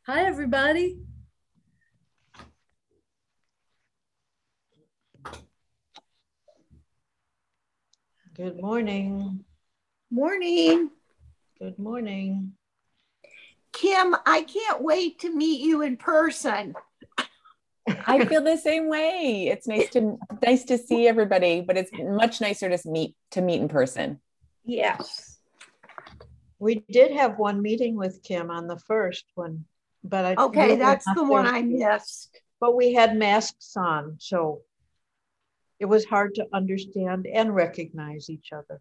Hi, everybody. Good morning. Morning. Good morning. Kim, I can't wait to meet you in person. I feel the same way. It's nice to see everybody, but it's much nicer to meet in person. Yes. We did have one meeting with Kim on the first one, but okay, that's the one I missed. But we had masks on, so it was hard to understand and recognize each other.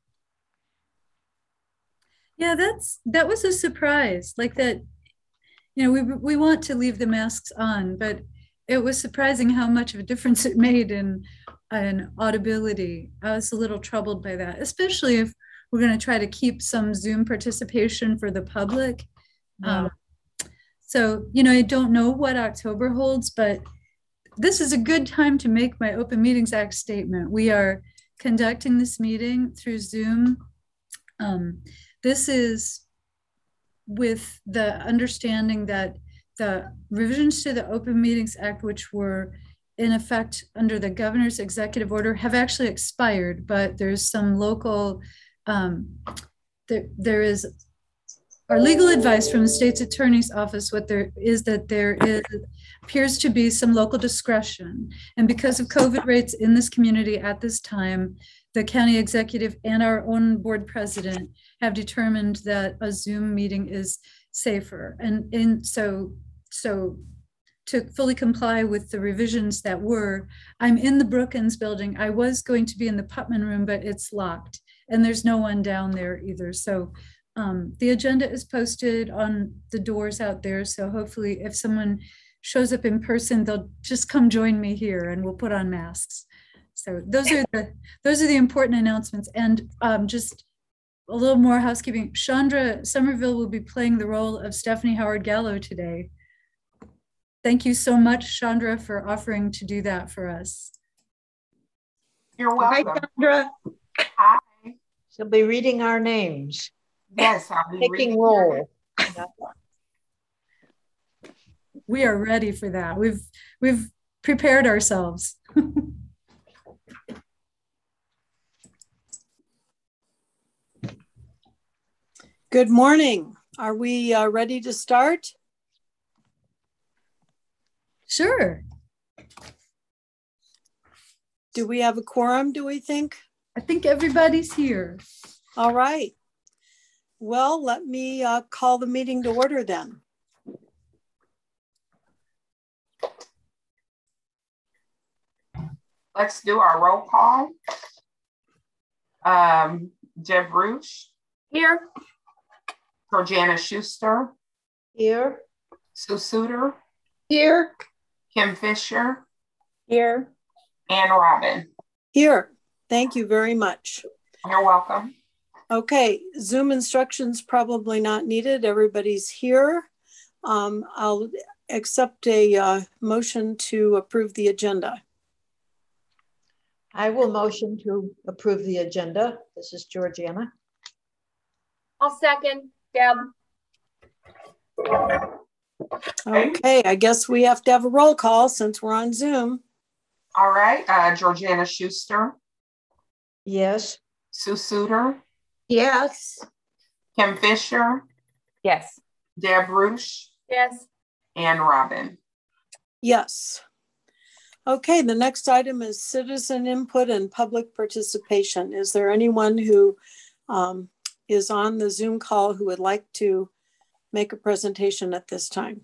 Yeah, that was a surprise. Like that, we want to leave the masks on, but it was surprising how much of a difference it made in audibility. I was a little troubled by that, especially if we're going to try to keep some Zoom participation for the public. Yeah. So, I don't know what October holds, but this is a good time to make my Open Meetings Act statement. We are conducting this meeting through Zoom. This is with the understanding that the revisions to the Open Meetings Act, which were in effect under the governor's executive order, have actually expired, but there's some local, there is our legal advice from the state's attorney's office. What there is that there is appears to be some local discretion. And because of COVID rates in this community at this time, the county executive and our own board president have determined that a Zoom meeting is safer. And so to fully comply with the revisions that were, I'm in the Brookins building. I was going to be in the Putman room, but it's locked and there's no one down there either. So the agenda is posted on the doors out there. So hopefully if someone shows up in person, they'll just come join me here and we'll put on masks. So those are the important announcements. And just a little more housekeeping. Chandra Somerville will be playing the role of Stephanie Howard Gallo today. Thank you so much, Chandra, for offering to do that for us. You're welcome. Hi, Chandra. Hi. She'll be reading our names. Yes, I'll be taking roll. We are ready for that. We've prepared ourselves. Good morning. Are we ready to start? Sure. Do we have a quorum, do we think? I think everybody's here. All right. Well, let me call the meeting to order then. Let's do our roll call. Deb Roosh. Here. Georgiana Schuster. Here. Sue Suter. Here. Kim Fisher. Here. Ann Robin. Here. Thank you very much. You're welcome. Okay, Zoom instructions probably not needed. Everybody's here. I'll accept a motion to approve the agenda. I will motion to approve the agenda. This is Georgiana. I'll second, Deb. Okay, I guess we have to have a roll call since we're on Zoom. All right, Georgiana Schuster. Yes. Sue Suter. Yes. Kim Fisher. Yes. Deb Roosh. Yes. Ann Robin. Yes. Okay, the next item is citizen input and public participation. Is there anyone who is on the Zoom call who would like to make a presentation at this time?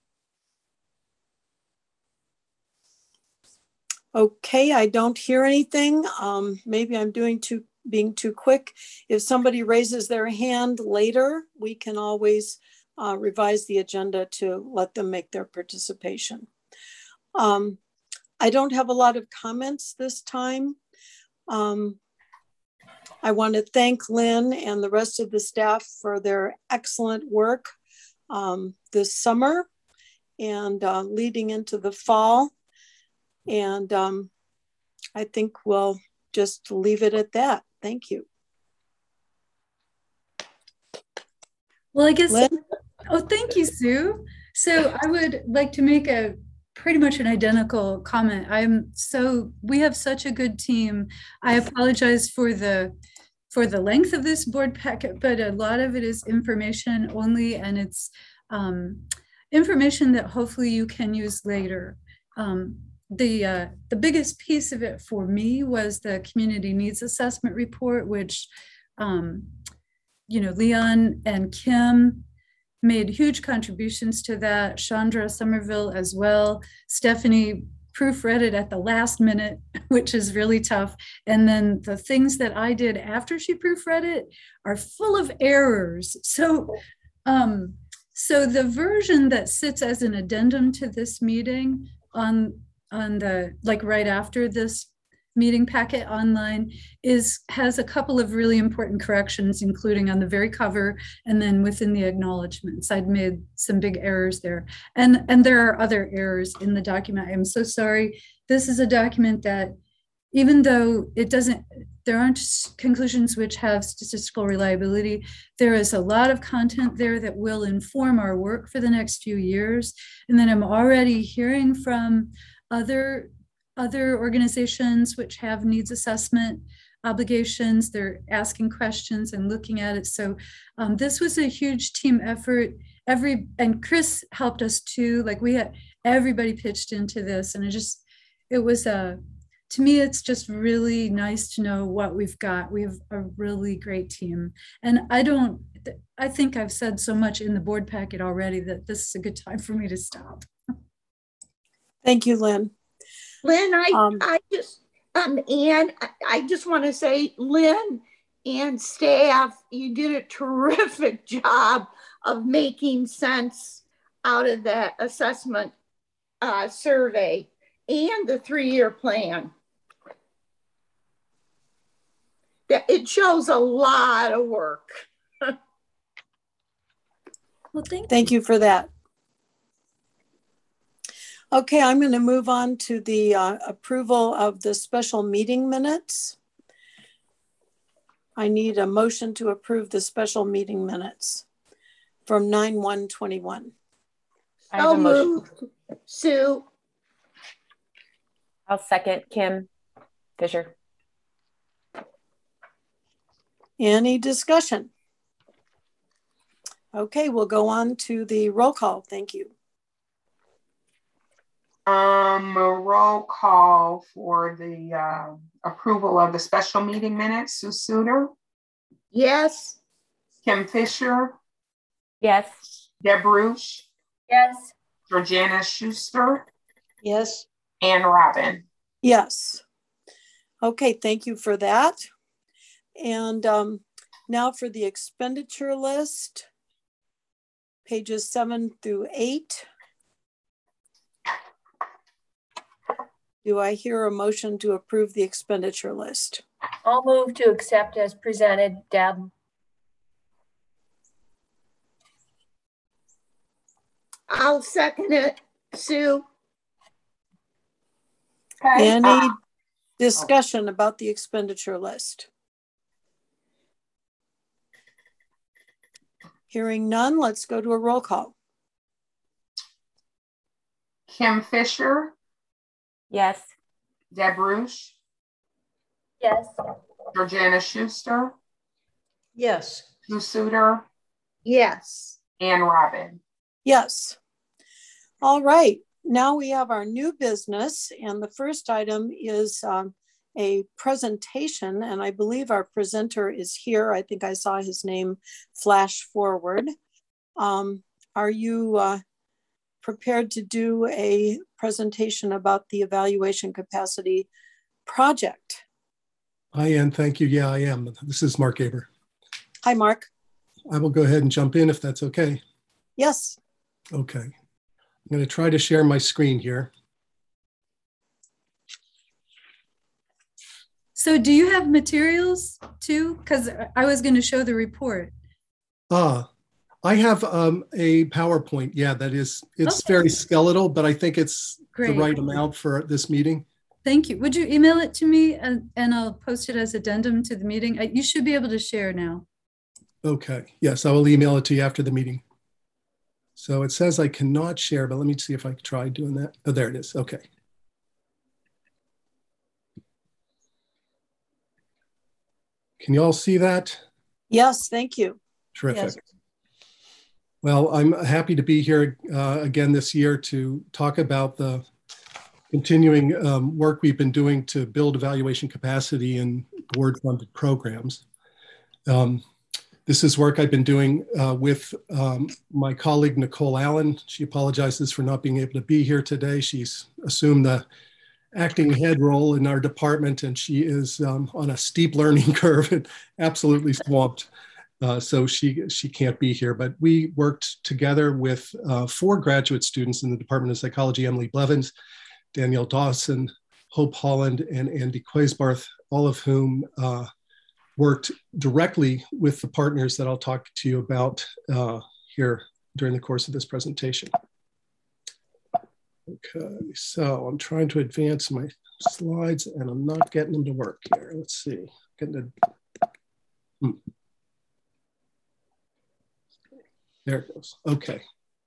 Okay, I don't hear anything. Maybe I'm being too quick. If somebody raises their hand later, we can always revise the agenda to let them make their participation. I don't have a lot of comments this time. I want to thank Lynn and the rest of the staff for their excellent work this summer and leading into the fall. And I think we'll just leave it at that. Thank you. Well, I guess, Lynn? oh, thank you, Sue. So I would like to make a pretty much an identical comment. We have such a good team. I apologize for the length of this board packet, but a lot of it is information only, and it's information that hopefully you can use later. The biggest piece of it for me was the community needs assessment report, which Leon and Kim made huge contributions to that. Chandra Somerville as well. Stephanie proofread it at the last minute, which is really tough. And then the things that I did after she proofread it are full of errors. So the version that sits as an addendum to this meeting on the, like right after this meeting packet online, has a couple of really important corrections, including on the very cover and then within the acknowledgements. I'd made some big errors there, and there are other errors in the document. I am so sorry. This is a document that, even though there aren't conclusions which have statistical reliability, there is a lot of content there that will inform our work for the next few years. And then I'm already hearing from other organizations which have needs assessment obligations. They're asking questions and looking at it. So this was a huge team effort. And Chris helped us too. Like, we had everybody pitched into this, and to me, it's just really nice to know what we've got. We have a really great team. And I think I've said so much in the board packet already that this is a good time for me to stop. Thank you, Lynn. Lynn, Ann, I just want to say, Lynn and staff, you did a terrific job of making sense out of that assessment survey and the 3-year plan. It shows a lot of work. Well, thank you for that. Okay, I'm going to move on to the approval of the special meeting minutes. I need a motion to approve the special meeting minutes from 9/1/21. So moved. Sue. I'll second. Kim Fisher. Any discussion? Okay, we'll go on to the roll call. Thank you. A roll call for the approval of the special meeting minutes. Sue Suter? Yes. Kim Fisher? Yes. Deb Ruch? Yes. Georgina Schuster? Yes. Ann Robin? Yes. Okay, thank you for that. And now for the expenditure list, pages 7 through 8. Do I hear a motion to approve the expenditure list? I'll move to accept as presented, Deb. I'll second it, Sue. Okay. Any discussion about the expenditure list? Hearing none, let's go to a roll call. Kim Fisher? Yes. Deb Ruch? Yes. Georgina Schuster? Yes. Sue Suter? Yes. Ann Robin? Yes. All right. Now we have our new business, and the first item is a presentation, and I believe our presenter is here. I think I saw his name flash forward. Are you prepared to do a presentation about the evaluation capacity project? I am, thank you. Yeah, I am. This is Mark Aber. Hi, Mark. I will go ahead and jump in if that's okay. Yes. Okay. I'm going to try to share my screen here. So do you have materials too? Because I was going to show the report. I have a PowerPoint. Yeah, it's Okay. very skeletal, but I think it's Great. the right amount for this meeting. Thank you. Would you email it to me and I'll post it as addendum to the meeting? You should be able to share now. Okay. Yes, I will email it to you after the meeting. So it says I cannot share, but let me see if I can try doing that. Oh, there it is. Okay. Can you all see that? Yes, thank you. Terrific. Yes. Well, I'm happy to be here again this year to talk about the continuing work we've been doing to build evaluation capacity in board-funded programs. This is work I've been doing with my colleague, Nicole Allen. She apologizes for not being able to be here today. She's assumed the acting head role in our department, and she is on a steep learning curve and absolutely swamped. So she can't be here, but we worked together with 4 graduate students in the Department of Psychology: Emily Blevins, Danielle Dawson, Hope Holland, and Andy Quaisbarth, all of whom worked directly with the partners that I'll talk to you about here during the course of this presentation. Okay, so I'm trying to advance my slides and I'm not getting them to work here. Let's see. There it goes. Okay.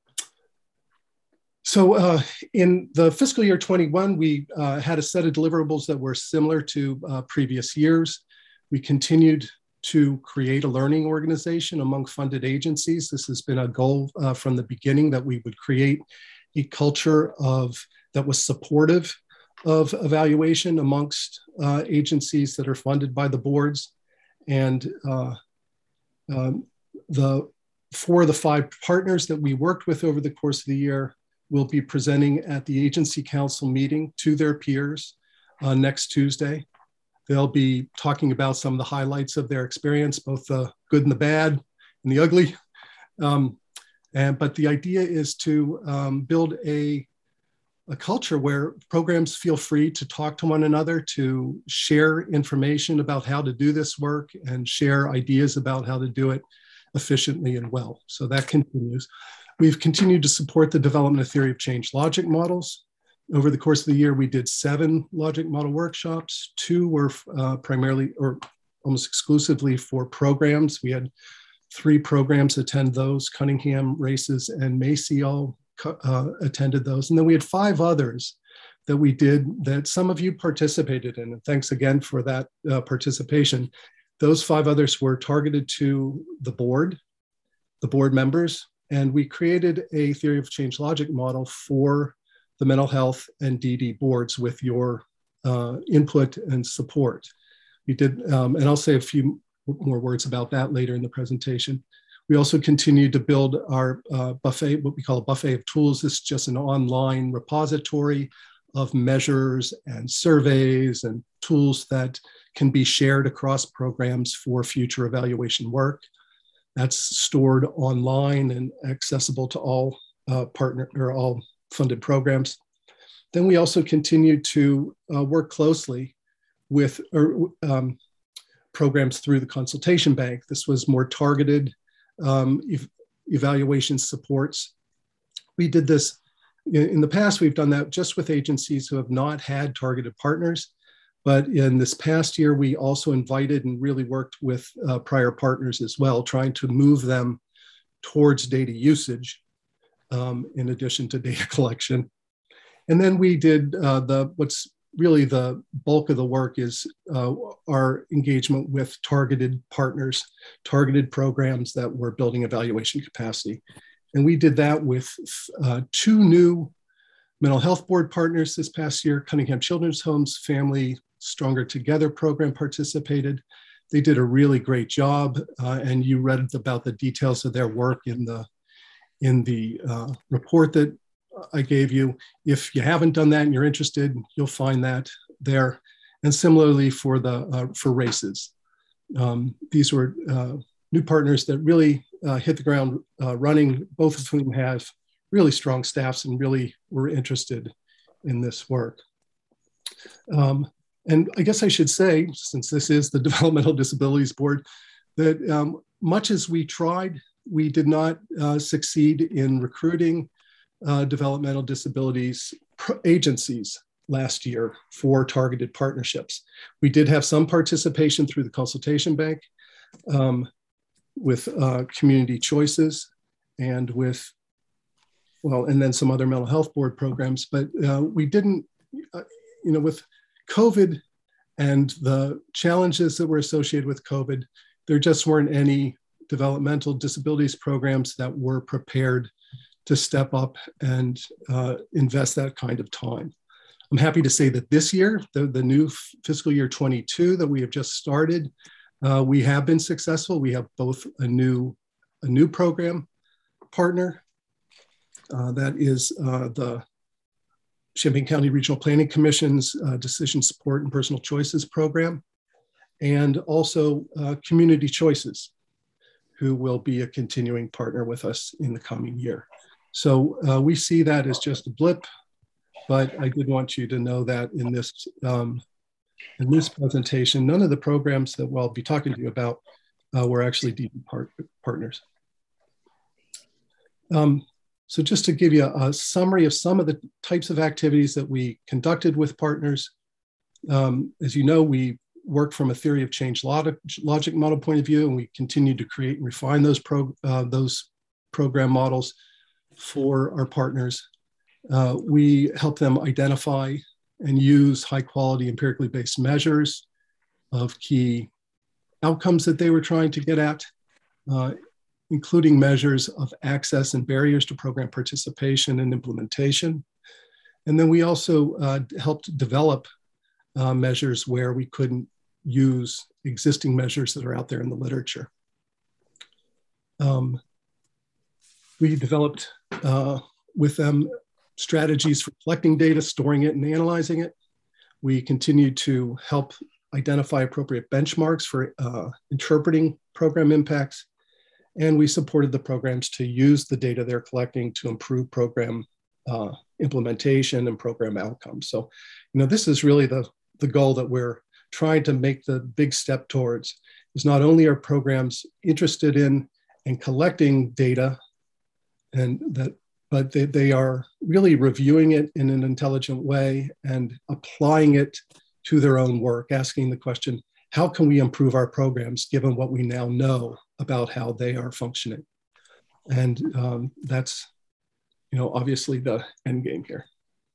So in the fiscal year 21, we had a set of deliverables that were similar to previous years. We continued to create a learning organization among funded agencies. This has been a goal from the beginning, that we would create a culture that was supportive of evaluation amongst agencies that are funded by the boards. And for the 5 partners that we worked with over the course of the year will be presenting at the agency council meeting to their peers next Tuesday. They'll be talking about some of the highlights of their experience, both the good and the bad and the ugly. But the idea is to build a culture where programs feel free to talk to one another, to share information about how to do this work and share ideas about how to do it efficiently and well. So that continues. We've continued to support the development of theory of change logic models. Over the course of the year, we did 7 logic model workshops. 2 were primarily or almost exclusively for programs. We had 3 programs attend those. Cunningham, Races, and Macy all attended those. And then we had 5 others that we did that some of you participated in. And thanks again for that participation. Those 5 others were targeted to the board members, and we created a theory of change logic model for the mental health and DD boards with your input and support. We did, and I'll say a few more words about that later in the presentation. We also continued to build our buffet, what we call a buffet of tools. This is just an online repository of measures and surveys and tools that can be shared across programs for future evaluation work. That's stored online and accessible to all all funded programs. Then we also continued to work closely with programs through the consultation bank. This was more targeted evaluation supports. We did this in the past. We've done that just with agencies who have not had targeted partners. But in this past year, we also invited and really worked with prior partners as well, trying to move them towards data usage in addition to data collection. And then we did what's really the bulk of the work is our engagement with targeted partners, targeted programs that were building evaluation capacity. And we did that with 2 new mental health board partners this past year. Cunningham Children's Homes Family Stronger Together program participated. They did a really great job, and you read about the details of their work in the report that I gave you. If you haven't done that and you're interested, you'll find that there. And similarly for Races. These were new partners that really hit the ground running, both of whom have really strong staffs and really were interested in this work. And I guess I should say, since this is the Developmental Disabilities Board, that much as we tried, we did not succeed in recruiting developmental disabilities agencies last year for targeted partnerships. We did have some participation through the consultation bank with Community Choices and with well, and then some other mental health board programs, but we didn't, with COVID and the challenges that were associated with COVID, there just weren't any developmental disabilities programs that were prepared to step up and invest that kind of time. I'm happy to say that this year, the new fiscal year 22 that we have just started, we have been successful. We have both a new program partner, that is the Champaign County Regional Planning Commission's Decision Support and Personal Choices program, and also Community Choices, who will be a continuing partner with us in the coming year. So we see that as just a blip, but I did want you to know that in this presentation, none of the programs that we'll be talking to you about were actually DB partners. So just to give you a summary of some of the types of activities that we conducted with partners, as you know, we work from a theory of change logic model point of view, and we continue to create and refine those program models for our partners. We help them identify and use high quality empirically based measures of key outcomes that they were trying to get at, including measures of access and barriers to program participation and implementation. And then we also helped develop measures where we couldn't use existing measures that are out there in the literature. We developed with them strategies for collecting data, storing it, and analyzing it. We continued to help identify appropriate benchmarks for interpreting program impacts. And we supported the programs to use the data they're collecting to improve program implementation and program outcomes. So, this is really the goal that we're trying to make the big step towards, is not only are programs interested in and collecting data, but they are really reviewing it in an intelligent way and applying it to their own work, asking the question, how can we improve our programs given what we now know about how they are functioning? And that's, obviously the end game here.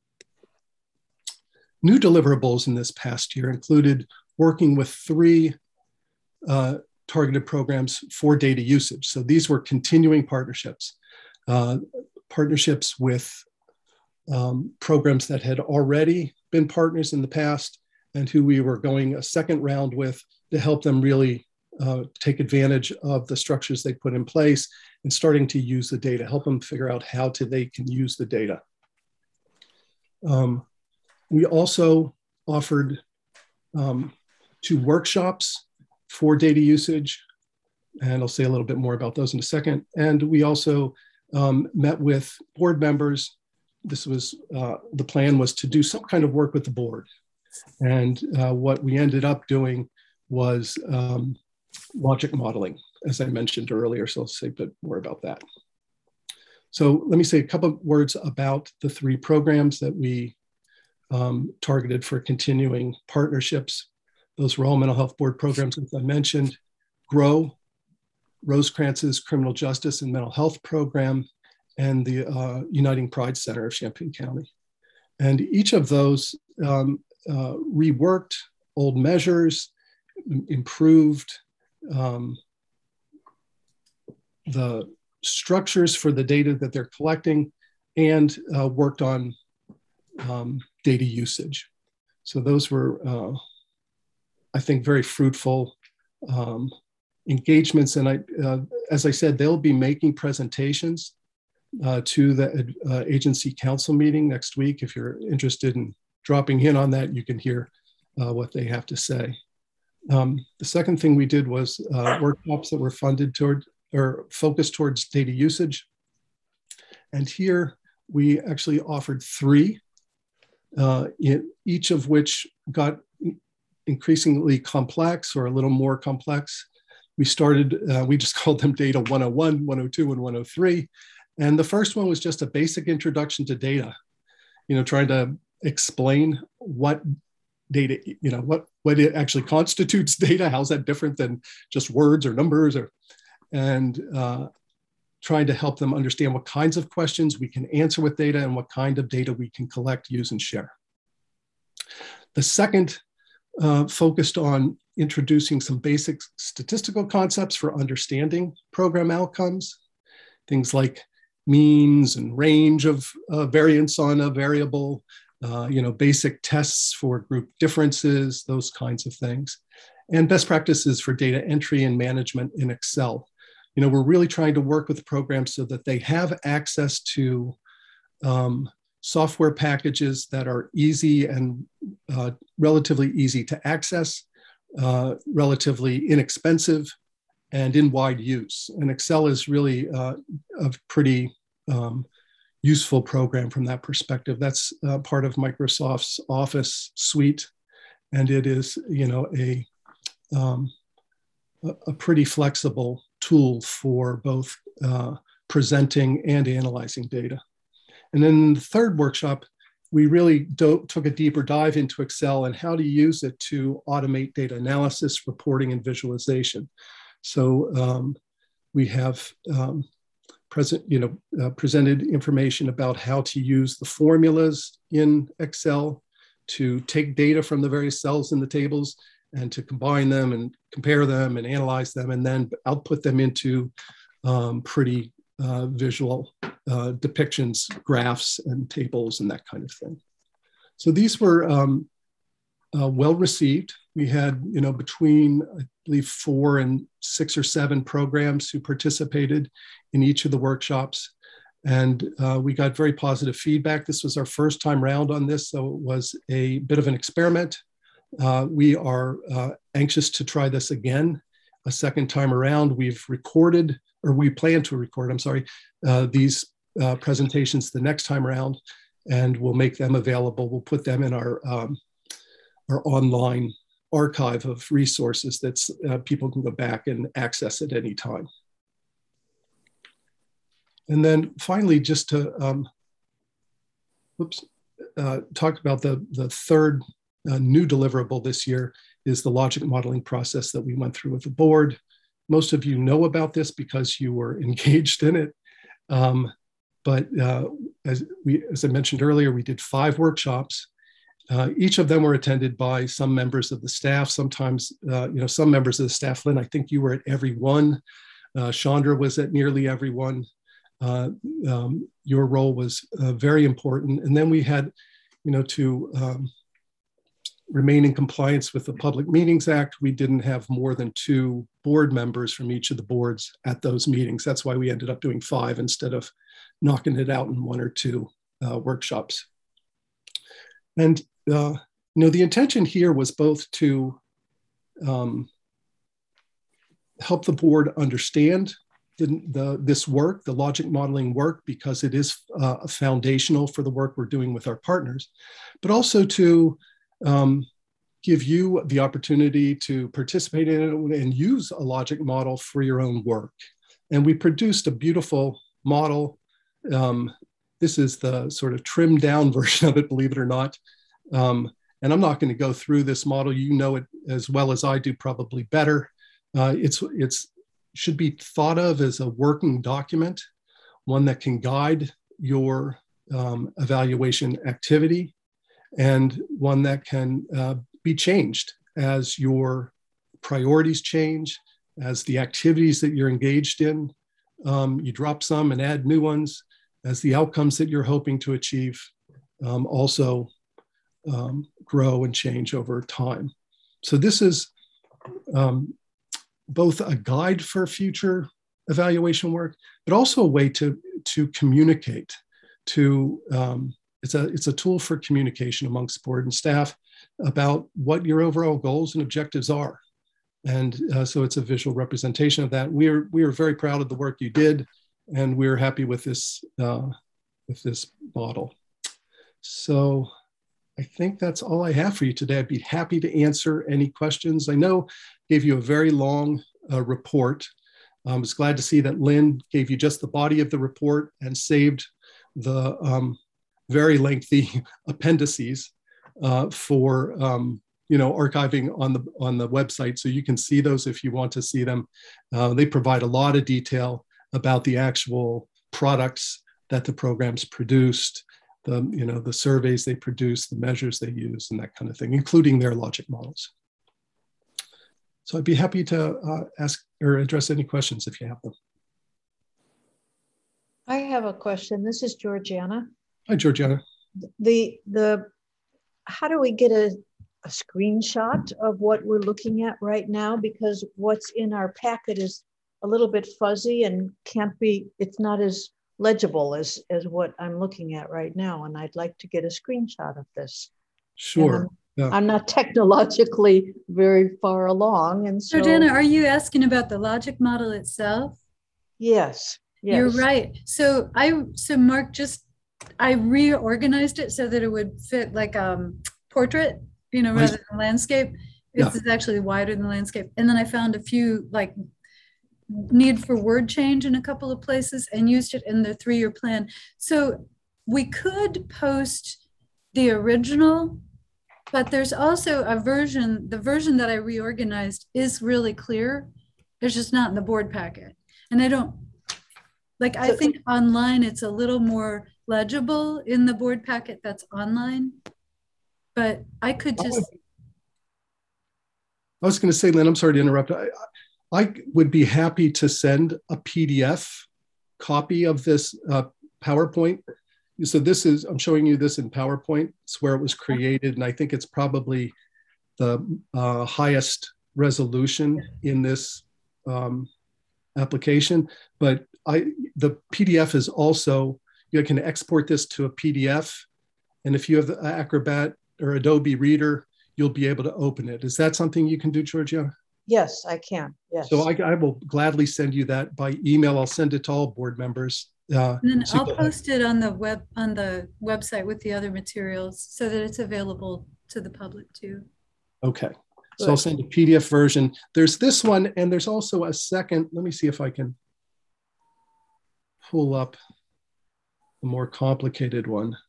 New deliverables in this past year included working with 3 targeted programs for data usage. So these were continuing partnerships, partnerships with programs that had already been partners in the past and who we were going a second round with to help them really take advantage of the structures they put in place and starting to use the data, help them figure out how they can use the data. We also offered 2 workshops for data usage, and I'll say a little bit more about those in a second. And we also met with board members. This was, the plan was to do some kind of work with the board. And what we ended up doing was logic modeling, as I mentioned earlier, so I'll say a bit more about that. So let me say a couple of words about the 3 programs that we targeted for continuing partnerships. Those were all mental health board programs, as I mentioned. GROW, Rosecrance's Criminal Justice and Mental Health Program, and the Uniting Pride Center of Champaign County. And each of those reworked old measures, improved the structures for the data that they're collecting, and worked on data usage. So those were, I think, very fruitful engagements. And as I said, they'll be making presentations to the agency council meeting next week. If you're interested in dropping in on that, you can hear what they have to say. The second thing we did was workshops that were funded toward or focused towards data usage. And here we actually offered 3, each of which got increasingly complex or a little more complex. We started, we just called them Data 101, 102, and 103. And the first one was just a basic introduction to data, trying to explain what data, what it actually constitutes data. How's that different than just words or numbers, and trying to help them understand what kinds of questions we can answer with data and what kind of data we can collect, use, and share. The second focused on introducing some basic statistical concepts for understanding program outcomes, things like means and range of variance on a variable, basic tests for group differences, those kinds of things, and best practices for data entry and management in Excel. We're really trying to work with the programs so that they have access to software packages that are easy and relatively easy to access, relatively inexpensive, and in wide use. And Excel is really a pretty useful program from that perspective. That's part of Microsoft's Office suite, and it is, a pretty flexible tool for both presenting and analyzing data. And then the third workshop, we really took a deeper dive into Excel and how to use it to automate data analysis, reporting, and visualization. So we have presented information about how to use the formulas in Excel to take data from the various cells in the tables and to combine them and compare them and analyze them and then output them into pretty visual depictions, graphs and tables and that kind of thing. So these were well received. We had, between, I believe, 4 and 6 or 7 programs who participated in each of the workshops. And we got very positive feedback. This was our first time round on this, so it was a bit of an experiment. We are anxious to try this again a second time around. We've recorded, or we plan to record, these presentations the next time around, and we'll make them available. We'll put them in our online archive of resources that people can go back and access at any time. And then finally, just to talk about the third new deliverable this year is the logic modeling process that we went through with the board. Most of you know about this because you were engaged in it. But as I mentioned earlier, we did 5 workshops. Each of them were attended by some members of the staff. Sometimes, some members of the staff. Lynn, I think you were at every one. Chandra was at nearly every one. Your role was very important. And then we had, to remain in compliance with the Public Meetings Act, we didn't have more than 2 board members from each of the boards at those meetings. That's why we ended up doing 5 instead of knocking it out in 1 or 2 workshops. And the intention here was both to help the board understand this work, the logic modeling work, because it is foundational for the work we're doing with our partners, but also to give you the opportunity to participate in it and use a logic model for your own work. And we produced a beautiful model. This is the sort of trimmed down version of it, believe it or not. And I'm not going to go through this model. You know it as well as I do, probably better. It's should be thought of as a working document, one that can guide your evaluation activity, and one that can be changed as your priorities change, as the activities that you're engaged in, you drop some and add new ones, as the outcomes that you're hoping to achieve also grow and change over time. So this is both a guide for future evaluation work, but also a way to communicate. It's a tool for communication amongst board and staff about what your overall goals and objectives are. And so it's a visual representation of that. We are very proud of the work you did, and we're happy with this model. So I think that's all I have for you today. I'd be happy to answer any questions. I know I gave you a very long report. I was glad to see that Lynn gave you just the body of the report and saved the very lengthy appendices for archiving on the website, so you can see those if you want to see them. They provide a lot of detail about the actual products that the programs produced, the surveys they produce, the measures they use, and that kind of thing, including their logic models. So I'd be happy to ask or address any questions if you have them. I have a question. This is Georgiana. Hi, Georgiana. How do we get a screenshot of what we're looking at right now? Because what's in our packet is a little bit fuzzy and it's not as legible as what I'm looking at right now. And I'd like to get a screenshot of this. Sure. I'm not technologically very far along. And so Georgiana, are you asking about the logic model itself? Yes. You're right. So Mark, I reorganized it so that it would fit like portrait, rather than landscape. It's actually wider than landscape. And then I found a few like need for word change in a couple of places and used it in the 3-year plan. So we could post the original, but there's also the version that I reorganized is really clear. It's just not in the board packet. And I think online it's a little more legible in the board packet that's online, but I could just. I was going to say, Lynn, I'm sorry to interrupt. I would be happy to send a PDF copy of this PowerPoint. So I'm showing you this in PowerPoint. It's where it was created. And I think it's probably the highest resolution in this application. But the PDF is also, you can export this to a PDF. And if you have the Acrobat or Adobe Reader, you'll be able to open it. Is that something you can do, Georgia? Yes, I can. Yes. So I will gladly send you that by email. I'll send it to all board members. And then I'll post it on the website with the other materials so that it's available to the public too. Okay. So I'll send a PDF version. There's this one, and there's also a second. Let me see if I can pull up a more complicated one.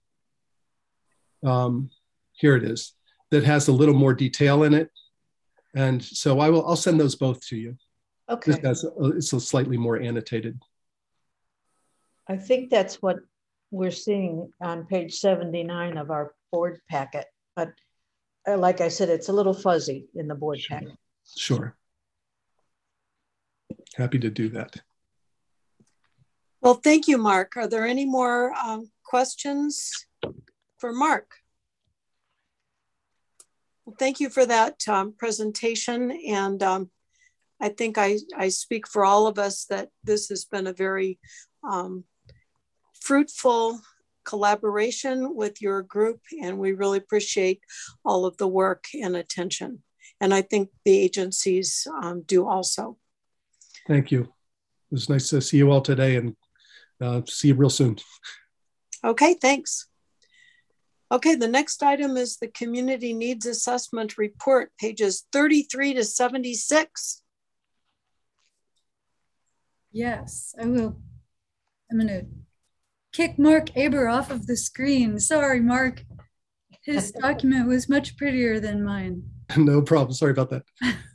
Here it is. That has a little more detail in it. And so I'll send those both to you. Okay. It's a slightly more annotated. I think that's what we're seeing on page 79 of our board packet. But like I said, it's a little fuzzy in the board packet. Sure. Happy to do that. Well, thank you, Mark. Are there any more questions for Mark? Well, thank you for that presentation. And I think I speak for all of us that this has been a very fruitful collaboration with your group, and we really appreciate all of the work and attention. And I think the agencies do also. Thank you. It was nice to see you all today, and see you real soon. Okay, thanks. Okay, the next item is the Community Needs Assessment Report, pages 33 to 76. Yes, I will. I'm going to kick Mark Aber off of the screen. Sorry, Mark. His document was much prettier than mine. No problem. Sorry about that.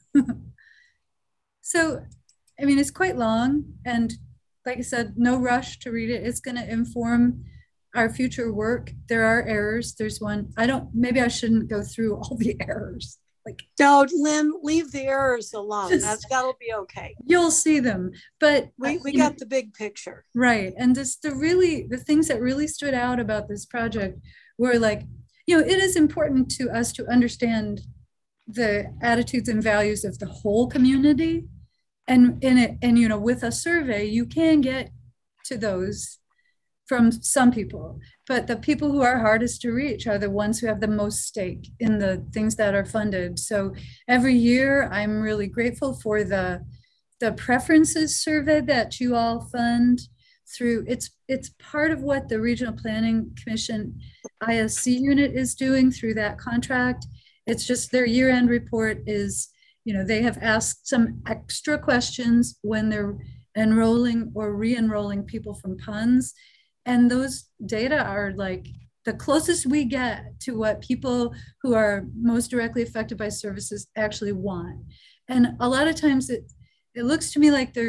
So, I mean, it's quite long. And like I said, no rush to read it. It's going to inform our future work. There are errors. There's one. Maybe I shouldn't go through all the errors. No, Lynn, leave the errors alone. That'll be okay. You'll see them, but we got the big picture. Right. And the things that really stood out about this project were like, it is important to us to understand the attitudes and values of the whole community. And with a survey, you can get to those from some people, but the people who are hardest to reach are the ones who have the most stake in the things that are funded. So every year, I'm really grateful for the preferences survey that you all fund through. It's part of what the Regional Planning Commission ISC unit is doing through that contract. It's just their year-end report is, they have asked some extra questions when they're enrolling or re-enrolling people from PUNS. And those data are like the closest we get to what people who are most directly affected by services actually want. And a lot of times it looks to me like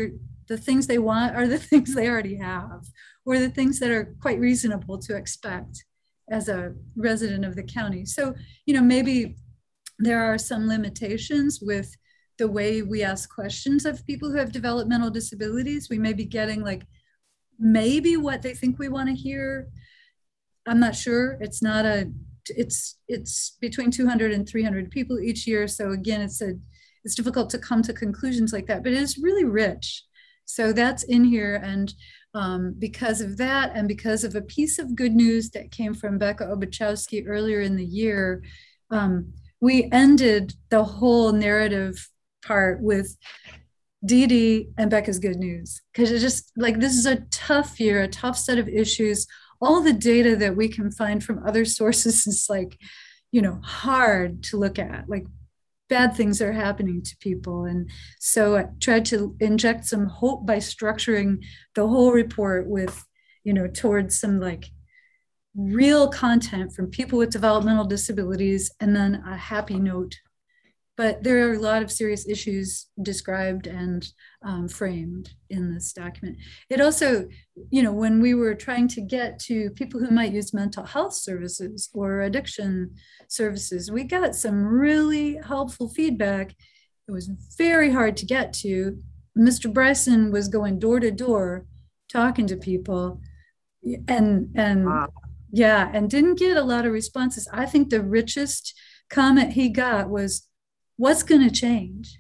the things they want are the things they already have, or the things that are quite reasonable to expect as a resident of the county. So, maybe there are some limitations with the way we ask questions of people who have developmental disabilities. We may be getting like maybe what they think we want to hear. I'm not sure. It's between 200 and 300 people each year. So again, it's difficult to come to conclusions like that, but it is really rich. So that's in here. And because of that, and because of a piece of good news that came from Becca Obachowski earlier in the year, we ended the whole narrative part with Dee Dee and Becca's good news. Because it's just like, this is a tough year, a tough set of issues. All the data that we can find from other sources is like, hard to look at. Like, bad things are happening to people. And so I tried to inject some hope by structuring the whole report with, towards some like real content from people with developmental disabilities, and then a happy note. But there are a lot of serious issues described and framed in this document. It also, when we were trying to get to people who might use mental health services or addiction services, we got some really helpful feedback. It was very hard to get to. Mr. Bryson was going door to door talking to people and wow. Yeah, and didn't get a lot of responses. I think the richest comment he got was, what's going to change?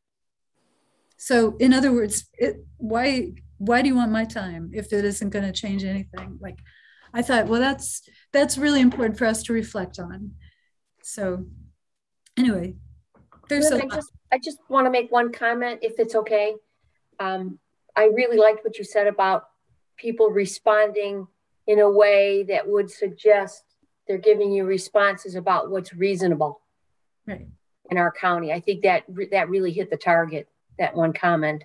So in other words, why do you want my time if it isn't going to change anything? Like, I thought, well, that's really important for us to reflect on. So anyway, there's I just want to make one comment, if it's okay. I really liked what you said about people responding in a way that would suggest they're giving you responses about what's reasonable. Right. In our county. I think that really hit the target, that one comment.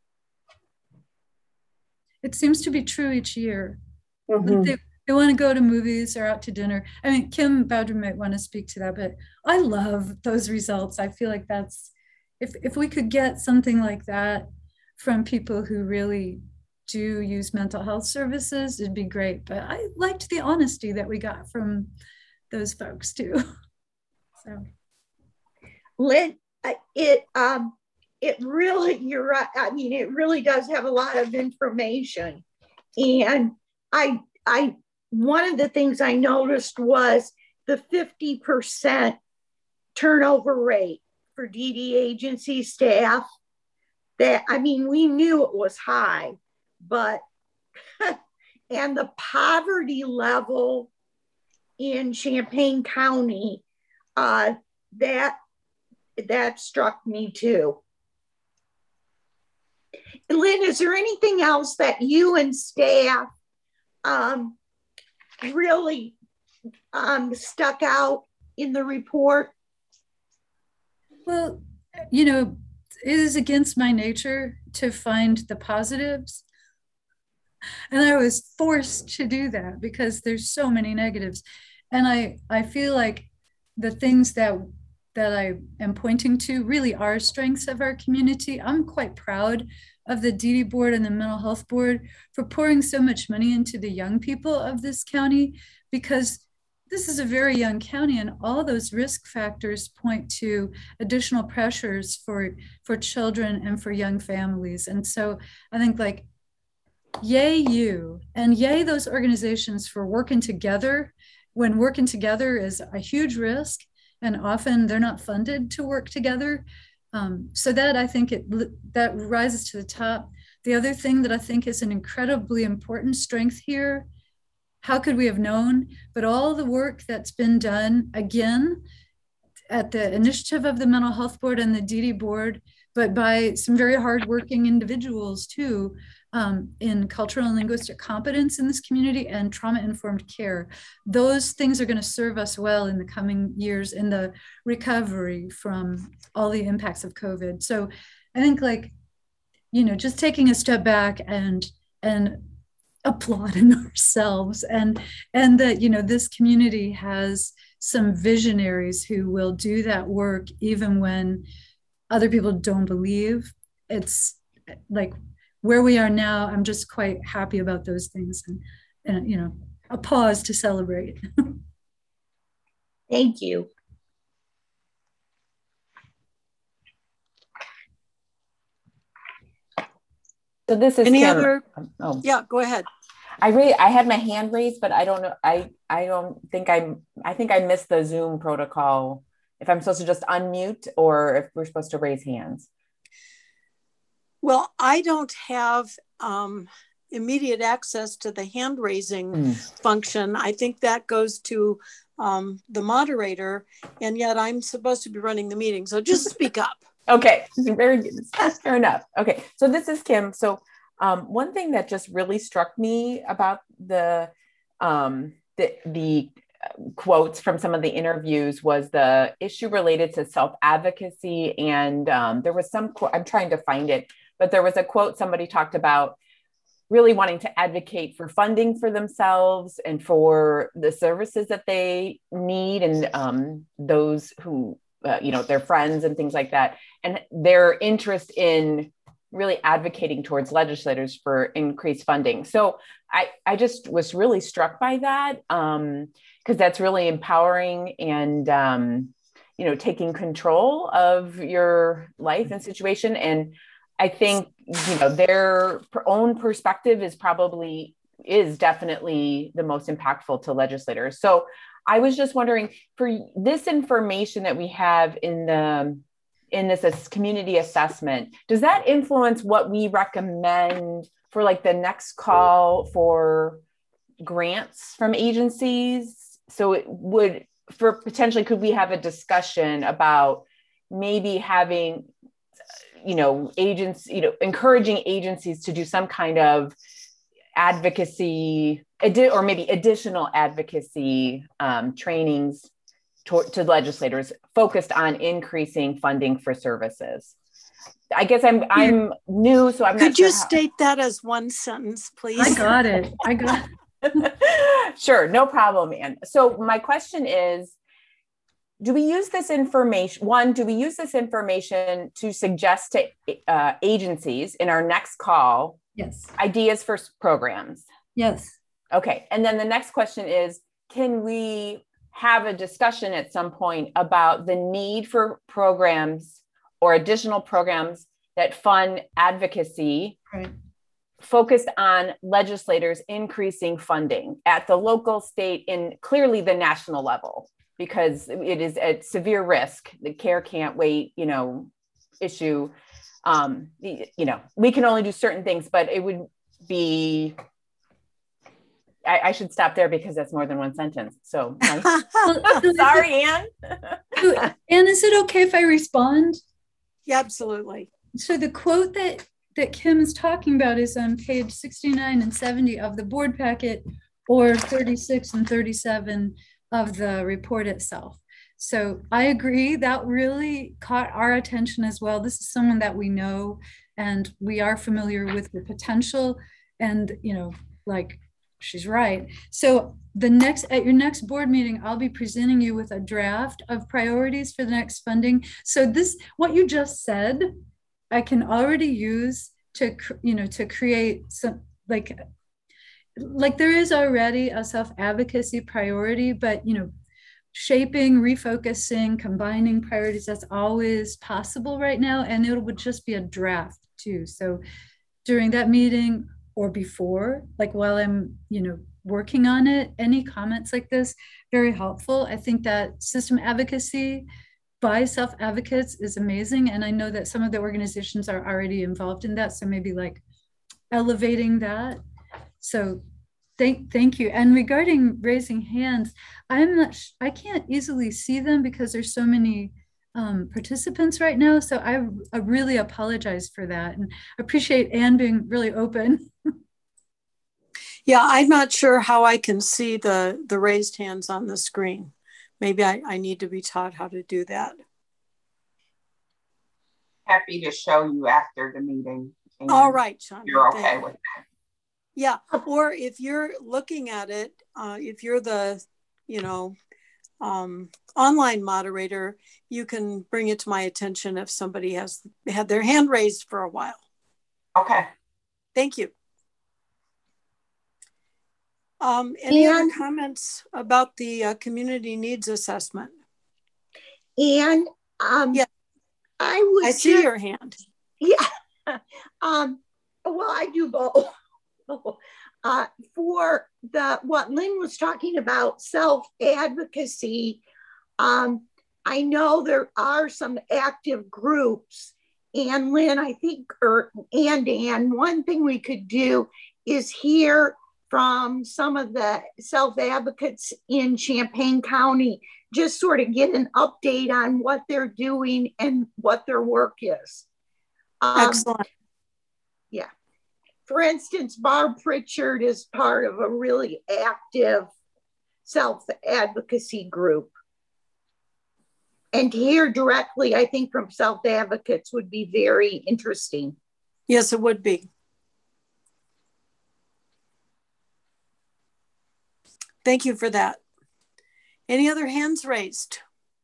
It seems to be true each year. Mm-hmm. They want to go to movies or out to dinner. I mean, Kim Bowdre might want to speak to that, but I love those results. I feel like that's, if we could get something like that from people who really do use mental health services, it'd be great. But I liked the honesty that we got from those folks too. So. Lynn, it really, you're right. I mean, it really does have a lot of information. And one of the things I noticed was the 50% turnover rate for DD agency staff. That, I mean, we knew it was high, but, and the poverty level in Champaign County, that struck me too. Lynn, is there anything else that you and staff really stuck out in the report? Well, it is against my nature to find the positives. And I was forced to do that because there's so many negatives. And I feel like the things that I am pointing to really are strengths of our community. I'm quite proud of the DD board and the mental health board for pouring so much money into the young people of this county, because this is a very young county and all those risk factors point to additional pressures for children and for young families. And so I think, like, yay you, and yay those organizations for working together when working together is a huge risk. And often they're not funded to work together. So that, I think, that rises to the top. The other thing that I think is an incredibly important strength here, how could we have known? But all the work that's been done, again, at the initiative of the Mental Health Board and the DD Board, but by some very hardworking individuals too, in cultural and linguistic competence in this community and trauma-informed care. Those things are going to serve us well in the coming years in the recovery from all the impacts of COVID. So I think, like, just taking a step back and applauding ourselves and that, this community has some visionaries who will do that work even when other people don't believe. It's like, where we are now, I'm just quite happy about those things, and a pause to celebrate. Thank you. So this is Any Kim. other? Oh. Yeah, go ahead. I had my hand raised, but I don't know. I think I missed the Zoom protocol. If I'm supposed to just unmute or if we're supposed to raise hands. Well, I don't have immediate access to the hand raising function. I think that goes to the moderator, and yet I'm supposed to be running the meeting. So just speak up. Okay, very good. Fair enough. Okay, so this is Kim. So one thing that just really struck me about the quotes from some of the interviews was the issue related to self-advocacy. And there was some quote, I'm trying to find it, but there was a quote somebody talked about really wanting to advocate for funding for themselves and for the services that they need, and those who, their friends and things like that, and their interest in really advocating towards legislators for increased funding. So I just was really struck by that, because that's really empowering and, taking control of your life and situation. And I think, their own perspective is definitely the most impactful to legislators. So I was just wondering, for this information that we have in this community assessment, does that influence what we recommend for like the next call for grants from agencies? So it would, for potentially, could we have a discussion about maybe having, encouraging agencies to do some kind of advocacy, or maybe additional advocacy trainings to legislators focused on increasing funding for services? I guess I'm new, so I'm not sure. Could you state that as one sentence, please? I got it. Sure, no problem, Ann. So my question is, do we use this information to suggest to agencies in our next call? Yes. Ideas for programs? Yes. Okay. And then the next question is, can we have a discussion at some point about the need for programs or additional programs that fund advocacy, right, focused on legislators increasing funding at the local, state, and clearly the national level, because it is at severe risk. The care can't wait, issue. We can only do certain things, but it would be, I should stop there because that's more than one sentence. So sorry, Ann. Ann, is it okay if I respond? Yeah, absolutely. So the quote that Kim is talking about is on page 69 and 70 of the board packet, or 36 and 37 of the report itself. So I agree, that really caught our attention as well. This is someone that we know and we are familiar with the potential, and she's right. So at your next board meeting, I'll be presenting you with a draft of priorities for the next funding. So what you just said, I can already use to create some, like there is already a self-advocacy priority, but shaping, refocusing, combining priorities, that's always possible right now. And it would just be a draft too. So during that meeting or before, while I'm, working on it, any comments like this, very helpful. I think that system advocacy by self-advocates is amazing. And I know that some of the organizations are already involved in that. So maybe elevating that. So thank you. And regarding raising hands, I can't easily see them because there's so many participants right now. So I really apologize for that, and appreciate Ann being really open. Yeah, I'm not sure how I can see the raised hands on the screen. Maybe I need to be taught how to do that. Happy to show you after the meeting. All right, Sean. You're okay with that. Yeah, or if you're looking at it, if you're the, online moderator, you can bring it to my attention if somebody has had their hand raised for a while. Okay. Thank you. Any other comments about the community needs assessment? And yeah, I see your hand. Yeah. Well, I do both. For what Lynn was talking about, self-advocacy, I know there are some active groups, and Lynn, I think, and Ann, one thing we could do is hear from some of the self-advocates in Champaign County, just sort of get an update on what they're doing and what their work is. Excellent. Yeah. For instance, Barb Pritchard is part of a really active self-advocacy group. And to hear directly, I think, from self-advocates would be very interesting. Yes, it would be. Thank you for that. Any other hands raised?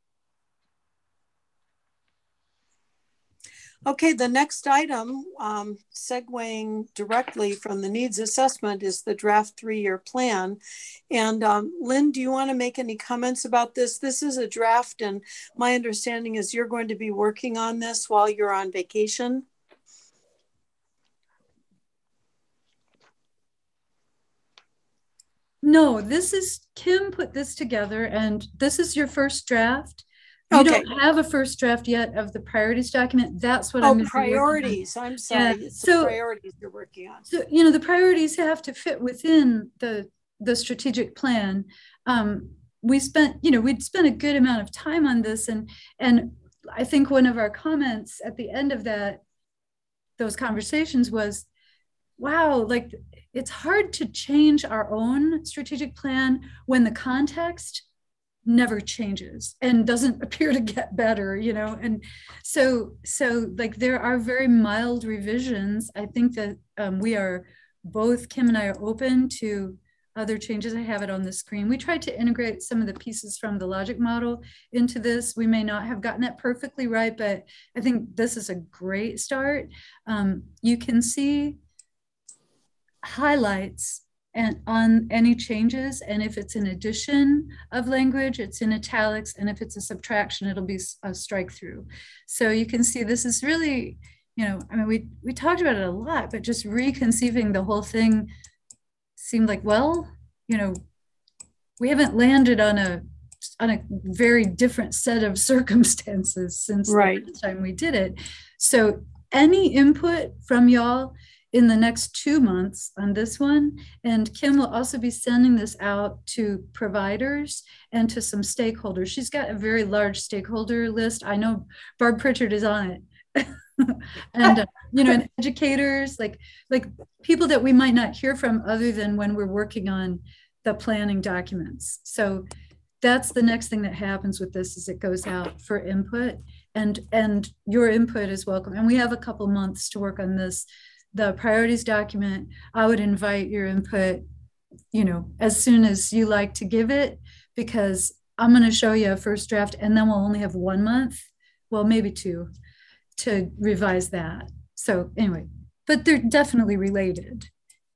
Okay, the next item, segueing directly from the needs assessment, is the draft 3-year plan. And Lynn, do you want to make any comments about this? This is a draft, and my understanding is you're going to be working on this while you're on vacation. No, this is, Kim put this together, and this is your first draft. You don't have a first draft yet of the priorities document. That's what I'm priorities. I'm sorry. Yeah. It's the priorities you're working on. So, you know, the priorities have to fit within the strategic plan. We'd spent a good amount of time on this, and I think one of our comments at the end of those conversations was, wow, like it's hard to change our own strategic plan when the context never changes and doesn't appear to get better, you know? And so like there are very mild revisions. I think that we are both, Kim and I are open to other changes. I have it on the screen. We tried to integrate some of the pieces from the logic model into this. We may not have gotten it perfectly right, but I think this is a great start. You can see highlights and on any changes, and if it's an addition of language, it's in italics, and if it's a subtraction, it'll be a strike through. So you can see this is really, you know, I mean, we talked about it a lot, but just reconceiving the whole thing seemed like, well, you know, we haven't landed on a very different set of circumstances since the time we did it. So any input from y'all in the next 2 months on this one, and Kim will also be sending this out to providers and to some stakeholders. She's got a very large stakeholder list. I know Barb Pritchard is on it. And you know, and educators, like people that we might not hear from other than when we're working on the planning documents. So that's the next thing that happens with this, is it goes out for input, and your input is welcome. And we have a couple months to work on this. The priorities document, I would invite your input, you know, as soon as you like to give it, because I'm going to show you a first draft, and then we'll only have 1 month, well, maybe 2, to revise that. So anyway, but they're definitely related.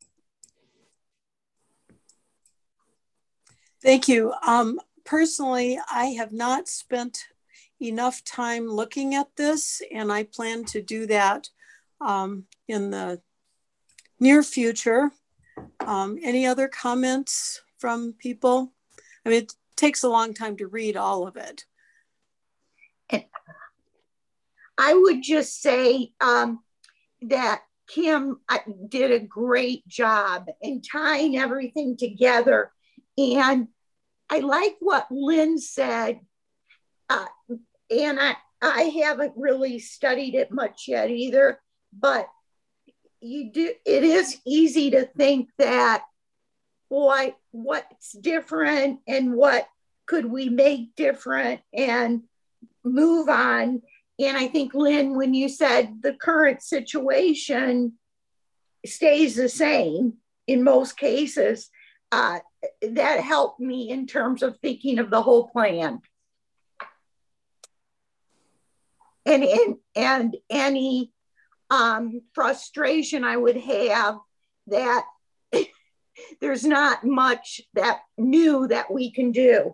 Thank you. Personally, I have not spent enough time looking at this, and I plan to do that in the near future. Any other comments from people? I mean, it takes a long time to read all of it. And I would just say that Kim did a great job in tying everything together. And I like what Lynn said, and I haven't really studied it much yet either, but it is easy to think that, boy, what's different and what could we make different and move on. And I think, Lynn, when you said the current situation stays the same in most cases, that helped me in terms of thinking of the whole plan. And any frustration I would have that there's not much that new that we can do.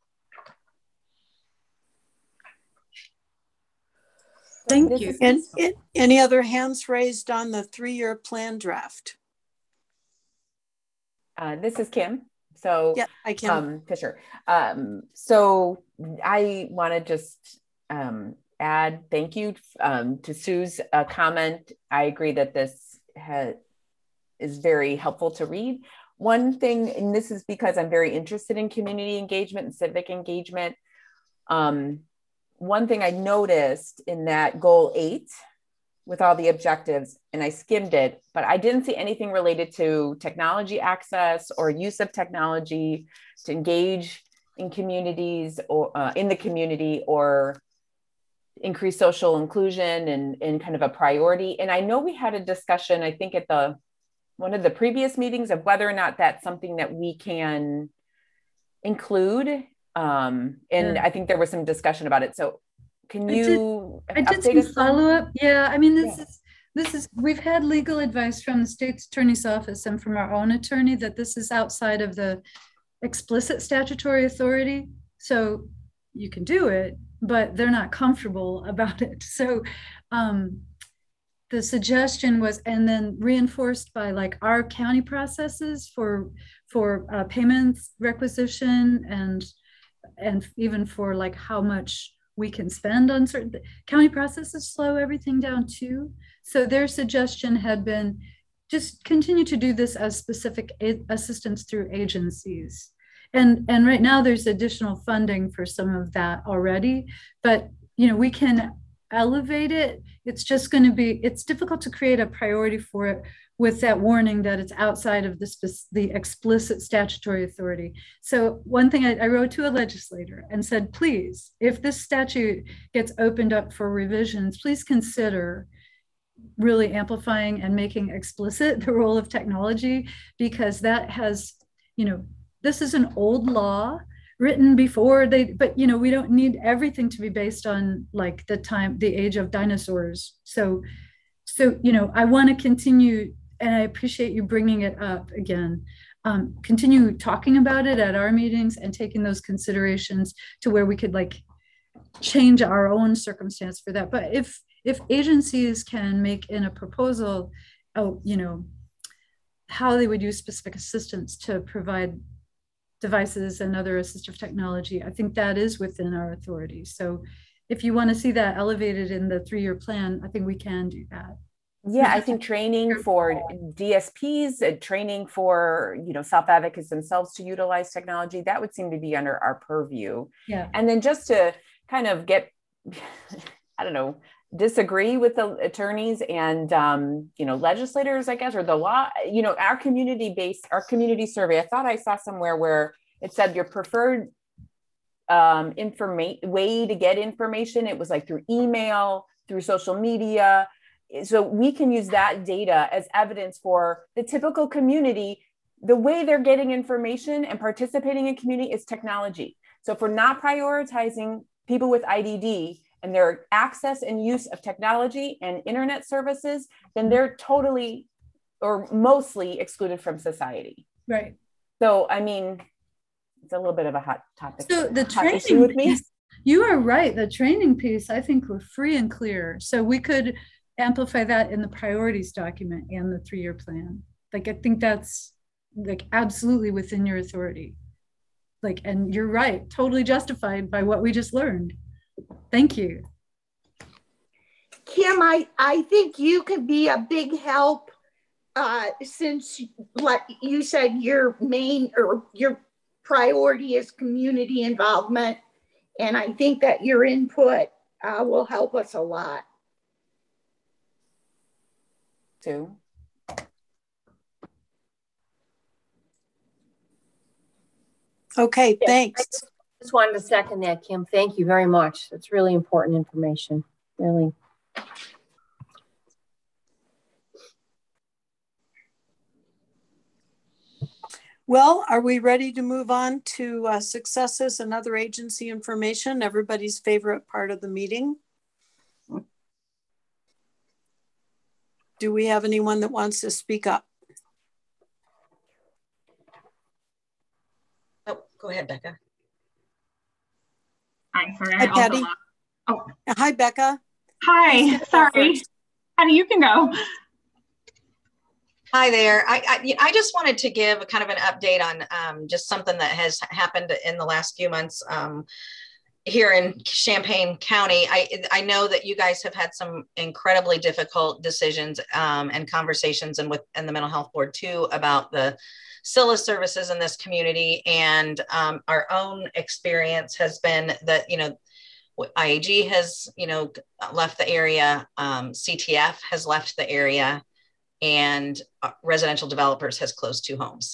Thank you. And any other hands raised on the 3-year plan draft? This is Kim. So yeah, I can. Fisher. So I want to just add thank you to Sue's comment. I agree that this is very helpful to read. One thing, and this is because I'm very interested in community engagement and civic engagement. One thing I noticed in that goal 8 with all the objectives, and I skimmed it, but I didn't see anything related to technology access or use of technology to engage in communities or in the community or increase social inclusion and kind of a priority. And I know we had a discussion, I think at one of the previous meetings, of whether or not that's something that we can include. I think there was some discussion about it. So can you I did some follow-up? Yeah, I mean, this is we've had legal advice from the state's attorney's office and from our own attorney that this is outside of the explicit statutory authority. So you can do it, but they're not comfortable about it. So the suggestion was, and then reinforced by like our county processes for payments requisition and even for like how much we can spend on certain county processes, slow everything down too. So their suggestion had been just continue to do this as specific assistance through agencies. And right now there's additional funding for some of that already, but we can elevate it. It's just going to be, it's difficult to create a priority for it with that warning that it's outside of the explicit statutory authority. So one thing I wrote to a legislator and said, please, if this statute gets opened up for revisions, please consider really amplifying and making explicit the role of technology, because that has, this is an old law written before but we don't need everything to be based on like the age of dinosaurs. So I want to continue, and I appreciate you bringing it up again, continue talking about it at our meetings and taking those considerations to where we could like change our own circumstance for that. But if agencies can make in a proposal, how they would use specific assistance to provide devices and other assistive technology, I think that is within our authority. So if you want to see that elevated in the 3-year plan, I think we can do that. Yeah, I think training for DSPs and training for, self-advocates themselves to utilize technology, that would seem to be under our purview. Yeah. And then just to kind of get, disagree with the attorneys and, legislators, I guess, or the law, our community survey, I thought I saw somewhere where it said your preferred way to get information. It was like through email, through social media. So we can use that data as evidence for the typical community. The way they're getting information and participating in community is technology. So if we're not prioritizing people with IDD and their access and use of technology and internet services, then they're totally or mostly excluded from society. Right. So, I mean, it's a little bit of a hot topic. So the training with me, you are right. The training piece, I think we're free and clear. So we could amplify that in the priorities document and the 3-year plan. Like, I think that's like absolutely within your authority. Like, and you're right, totally justified by what we just learned. Thank you. Kim, I think you could be a big help since, like you said, your main or your priority is community involvement. And I think that your input will help us a lot. Too. Okay, thanks. I just wanted to second that, Kim. Thank you very much. That's really important information. Really. Well, are we ready to move on to successes and other agency information? Everybody's favorite part of the meeting. Do we have anyone that wants to speak up? Oh, go ahead, Becca. Hi, sorry. Hi, Patty. Oh, hi, Becca. Hi, sorry. Patty, you can go. Hi there. I just wanted to give a kind of an update on just something that has happened in the last few months here in Champaign County. I know that you guys have had some incredibly difficult decisions and conversations, and the mental health board too, about the SILA services in this community. And our own experience has been that, IAG has, left the area, CTF has left the area, and residential developers has closed 2 homes.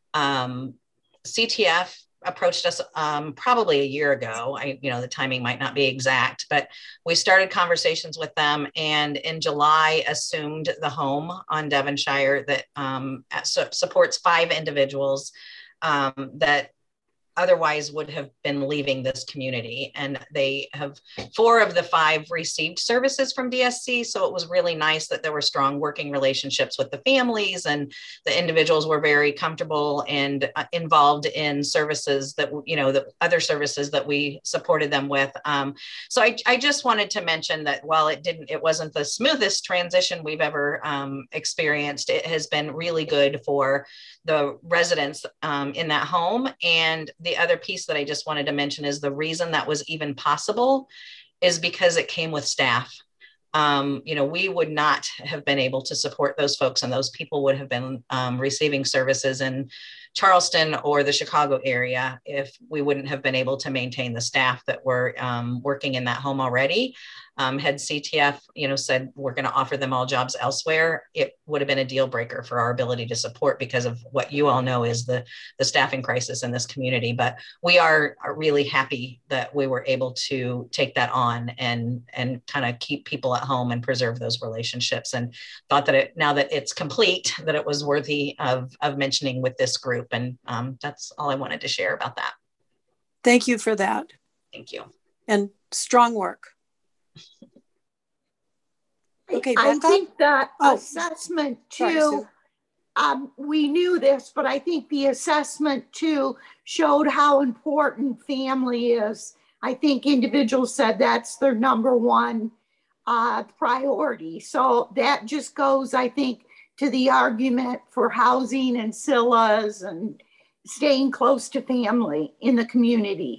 CTF approached us probably a year ago. The timing might not be exact, but we started conversations with them, and in July assumed the home on Devonshire that supports 5 individuals that otherwise would have been leaving this community. And they have 4 of the 5 received services from DSC. So it was really nice that there were strong working relationships with the families, and the individuals were very comfortable and involved in services that, the other services that we supported them with. So I just wanted to mention that while it wasn't the smoothest transition we've ever experienced, it has been really good for the residents in that home. And the other piece that I just wanted to mention is the reason that was even possible is because it came with staff. We would not have been able to support those folks, and those people would have been receiving services in Charleston or the Chicago area if we wouldn't have been able to maintain the staff that were working in that home already. Had CTF, said we're going to offer them all jobs elsewhere, it would have been a deal breaker for our ability to support, because of what you all know is the staffing crisis in this community. But we are really happy that we were able to take that on and kind of keep people at home and preserve those relationships, and thought that now that it's complete, that it was worthy of mentioning with this group. And that's all I wanted to share about that. Thank you for that. Thank you. And strong work. Okay, I Becca? think that assessment too, we knew this, but I think the assessment too showed how important family is. I think individuals said that's their number one priority. So that just goes, I think, to the argument for housing and SILAs and staying close to family in the community.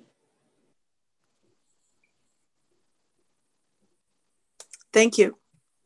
Thank you.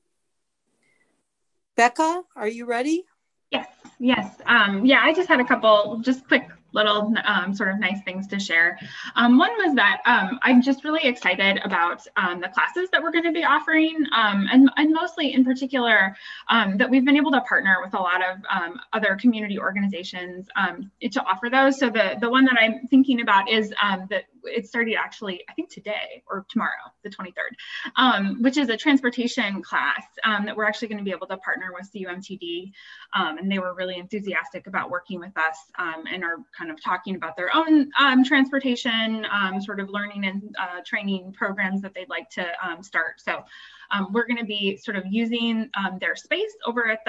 Becca, are you ready? Yes. Yeah, I just had a couple just quick little sort of nice things to share. One was that I'm just really excited about the classes that we're going to be offering, and mostly in particular that we've been able to partner with a lot of other community organizations to offer those. So the one that I'm thinking about is that it started actually, I think today or tomorrow, the 23rd, which is a transportation class that we're actually going to be able to partner with CUMTD. And they were really enthusiastic about working with us and are kind of talking about their own transportation sort of learning and training programs that they'd like to start. So we're going to be sort of using their space over at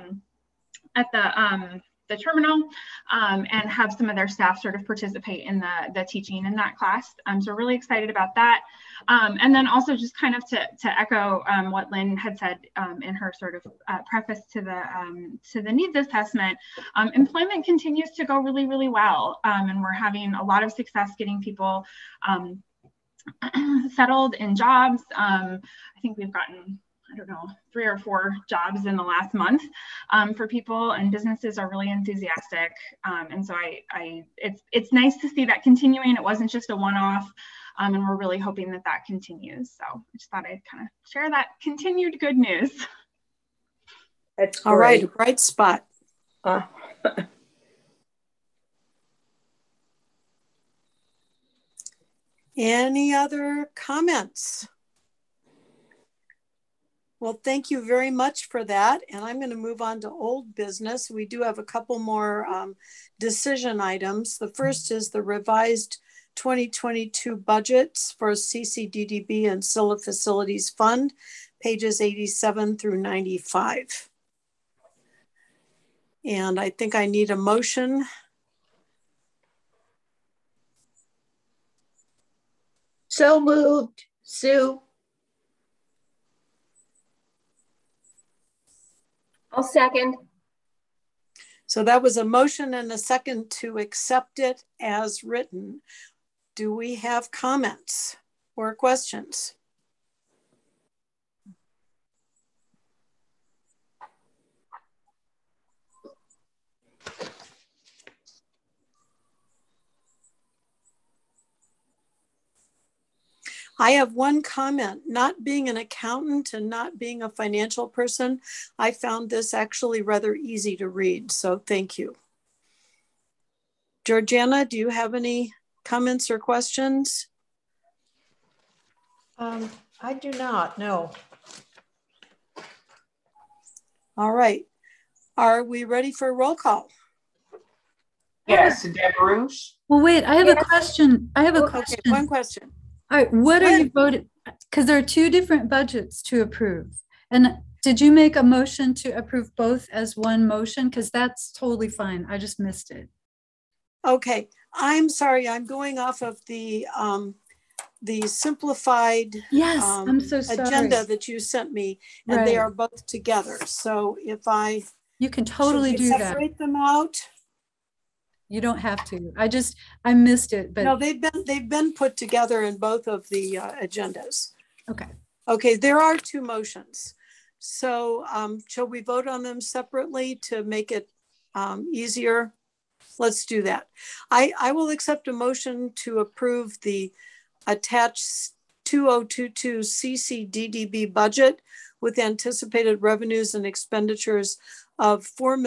the terminal and have some of their staff sort of participate in the teaching in that class. So we're really excited about that. And then also just kind of to echo what Lynn had said in her sort of preface to the needs assessment, employment continues to go really, really well. And we're having a lot of success getting people settled in jobs. I think we've gotten, I don't know, 3 or 4 jobs in the last month for people, and businesses are really enthusiastic. And so it's nice to see that continuing. It wasn't just a one-off, and we're really hoping that that continues. So I just thought I'd kind of share that continued good news. That's all right, a bright spot. Any other comments? Well, thank you very much for that. And I'm going to move on to old business. We do have a couple more decision items. The first is the revised 2022 budgets for CCDDB and SILA Facilities Fund. pages 87 through 95. And I think I need a motion. So moved, Sue. I'll second. So that was a motion and a second to accept it as written. Do we have comments or questions? I have one comment. Not being an accountant and not being a financial person, I found this actually rather easy to read. So thank you. Georgiana, do you have any comments or questions? I do not, no. All right. Are we ready for a roll call? Yes, Deb Rush. Well, wait, I have a question. I have a Okay, question. one question. All right, what are you voting? Because there are two different budgets to approve. And did you make a motion to approve both as one motion? Because that's totally fine. I just missed it. Okay, I'm sorry. I'm going off of the simplified Yes, I'm so sorry. agenda that you sent me, and they are both together. So if you can totally do that. Separate them out. You don't have to. I missed it, but no, they've been put together in both of the agendas. Okay. Okay, there are two motions. So shall we vote on them separately to make it easier? Let's do that. I will accept a motion to approve the attached 2022 CCDDB budget with anticipated revenues and expenditures of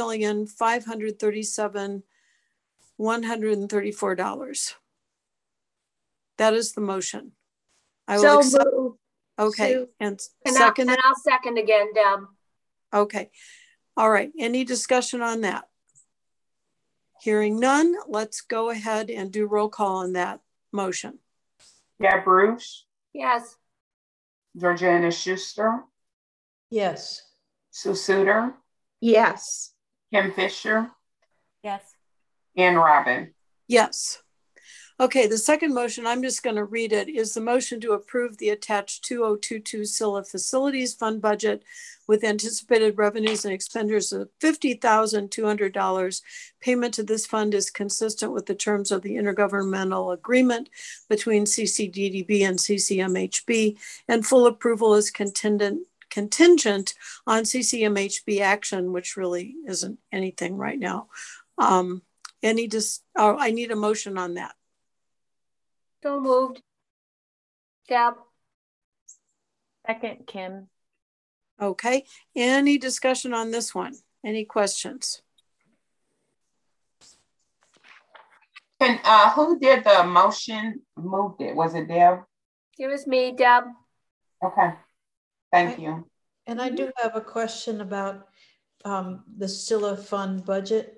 $4,537,134. That is the motion. I will accept. Move, okay, Sue. and second. And I'll second again, Deb. Okay, all right. Any discussion on that? Hearing none, let's go ahead and do roll call on that motion. Deb Rush. Yes. Georgiana Schuster. Yes. Sue Suter. Yes. Kim Fisher. Yes. And Robin. Yes. Okay, the second motion, I'm just going to read it, is the motion to approve the attached 2022 SILA Facilities Fund budget with anticipated revenues and expenditures of $50,200. Payment to this fund is consistent with the terms of the intergovernmental agreement between CCDDB and CCMHB, and full approval is contingent on CCMHB action, which really isn't anything right now. I need a motion on that. So moved. Deb. Second, Kim. Okay. Any discussion on this one? Any questions? And who did the motion? Moved it? Was it Deb? It was me, Deb. Okay. Thank you. And I do have a question about the SILA fund budget.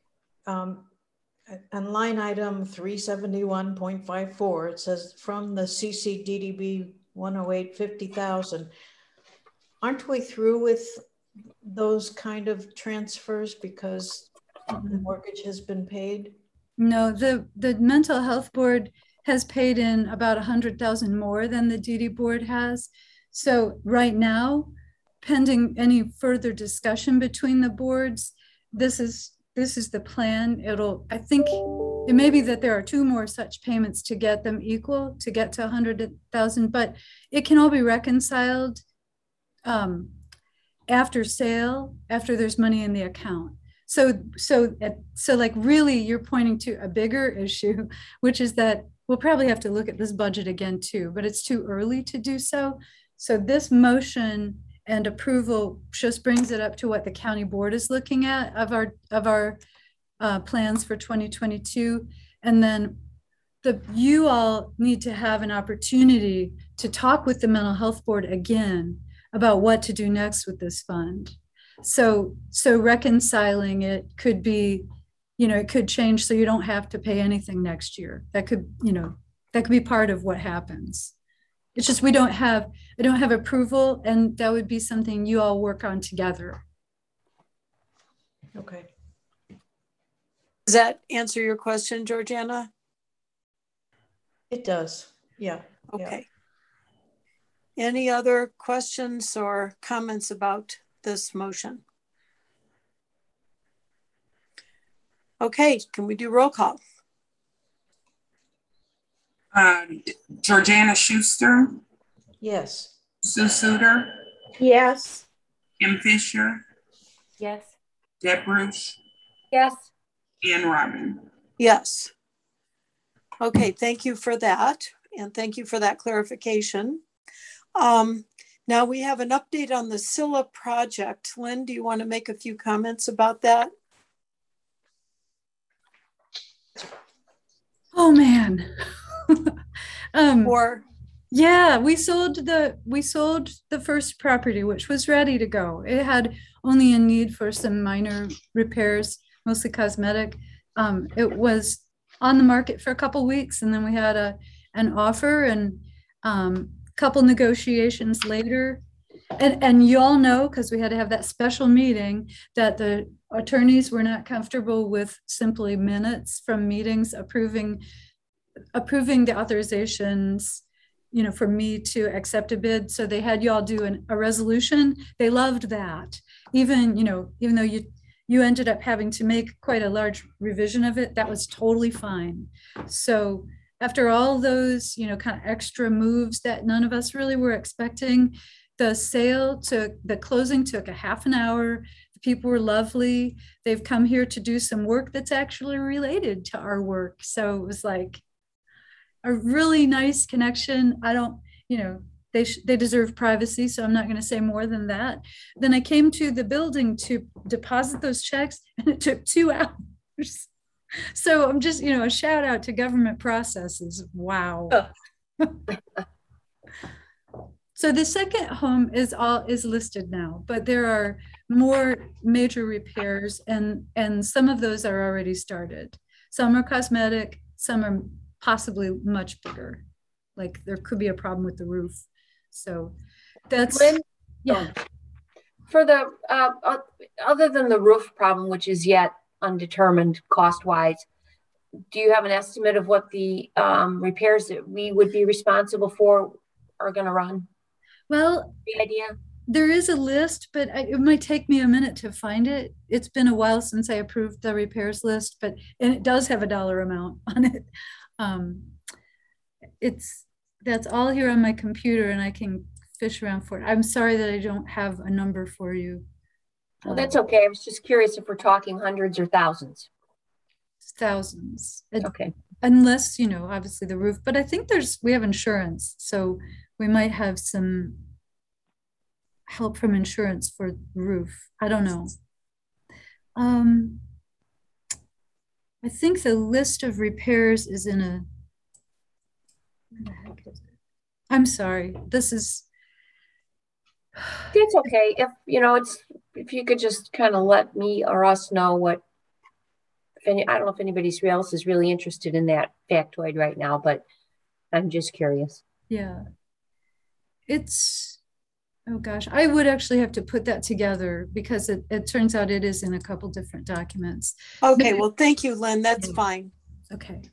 On line item 371.54, it says from the CCDDB 108,50,000. Aren't we through with those kind of transfers because the mortgage has been paid? No, the mental health board has paid in about 100,000 more than the DD board has. So right now, pending any further discussion between the boards, this is the plan. I think it may be that there are two more such payments to get them equal, to get to 100,000, but it can all be reconciled after sale, after there's money in the account. So like really you're pointing to a bigger issue, which is that we'll probably have to look at this budget again too, but it's too early to do so. So this motion and approval just brings it up to what the county board is looking at of our plans for 2022. And then you all need to have an opportunity to talk with the mental health board again about what to do next with this fund. So reconciling it could be, it could change so you don't have to pay anything next year. That could be part of what happens. It's just I don't have approval, and that would be something you all work on together. Okay. Does that answer your question, Georgiana? It does. Yeah. Okay. Yeah. Any other questions or comments about this motion? Okay, can we do roll call? Georgiana Schuster. Yes. Sue Suter. Yes. Kim Fisher. Yes. Deb Bruce. Yes. Ann Robin. Yes. Okay, thank you for that. And thank you for that clarification. Now we have an update on the Scylla project. Lynn, do you want to make a few comments about that? Oh man. Yeah, we sold the first property, which was ready to go. It had only a need for some minor repairs, mostly cosmetic. It was on the market for a couple weeks, and then we had an offer, and couple negotiations later. And you all know, because we had to have that special meeting, that the attorneys were not comfortable with simply minutes from meetings approving the authorizations, you know, for me to accept a bid. So they had y'all do a resolution. They loved that. Even though you ended up having to make quite a large revision of it, that was totally fine. So after all those, kind of extra moves that none of us really were expecting, the closing took a half an hour. The people were lovely. They've come here to do some work that's actually related to our work. So it was like a really nice connection. They deserve privacy, so I'm not going to say more than that. Then I came to the building to deposit those checks, and it took 2 hours. So I'm just, a shout out to government processes. Wow. So the second home is listed now, but there are more major repairs, and some of those are already started. Some are cosmetic, some are possibly much bigger. Like there could be a problem with the roof. So that's, Lynn, yeah. For the, other than the roof problem, which is yet undetermined cost-wise, do you have an estimate of what the repairs that we would be responsible for are going to run? Well, the idea? There is a list, but it might take me a minute to find it. It's been a while since I approved the repairs list, and it does have a dollar amount on it. That's all here on my computer, and I can fish around for it. I'm sorry that I don't have a number for you. Well, that's okay. I was just curious if we're talking hundreds or thousands. Thousands. Okay. Unless, obviously the roof, but I think we have insurance, so we might have some help from insurance for the roof. I don't know. I think the list of repairs is in a, where the heck is it? I'm sorry. This is. It's okay. If you could just kind of let me or us know what, I don't know if anybody else is really interested in that factoid right now, but I'm just curious. Yeah. Oh gosh, I would actually have to put that together because it turns out it is in a couple different documents. Okay, well, thank you, Lynn. That's fine. Okay.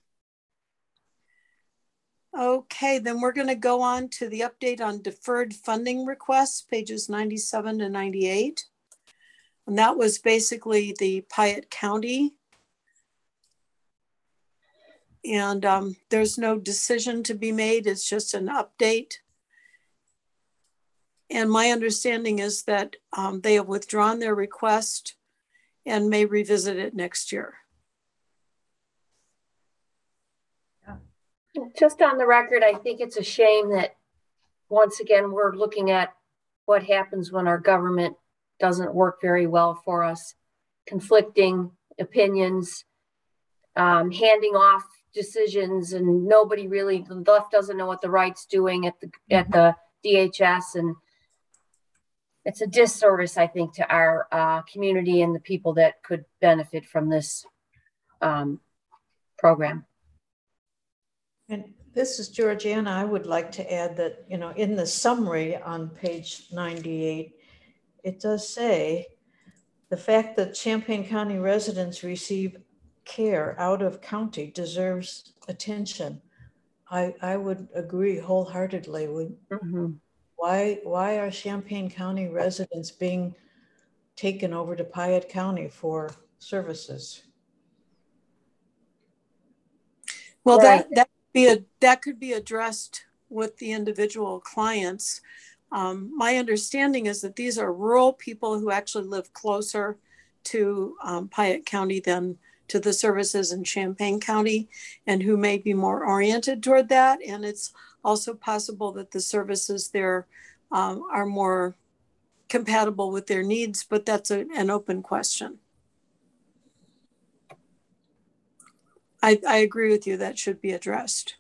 Okay, then we're going to go on to the update on deferred funding requests, pages 97 to 98. And that was basically the Piatt County. And there's no decision to be made. It's just an update. And my understanding is that they have withdrawn their request and may revisit it next year. Just on the record, I think it's a shame that once again, we're looking at what happens when our government doesn't work very well for us, conflicting opinions, handing off decisions, and nobody really, the left doesn't know what the right's doing at the DHS, and it's a disservice, I think, to our community and the people that could benefit from this program. And This is Georgiana. I would like to add that, you know, in the summary on page 98, it does say the fact that Champaign County residents receive care out of county deserves attention. I would agree wholeheartedly. Why are Champaign County residents being taken over to Piatt County for services? Well, Right. that could be addressed with the individual clients. My understanding is that these are rural people who actually live closer to Piatt County than to the services in Champaign County, and who may be more oriented toward that. And it's also possible that the services there are more compatible with their needs, but that's an open question. I agree with you, that should be addressed.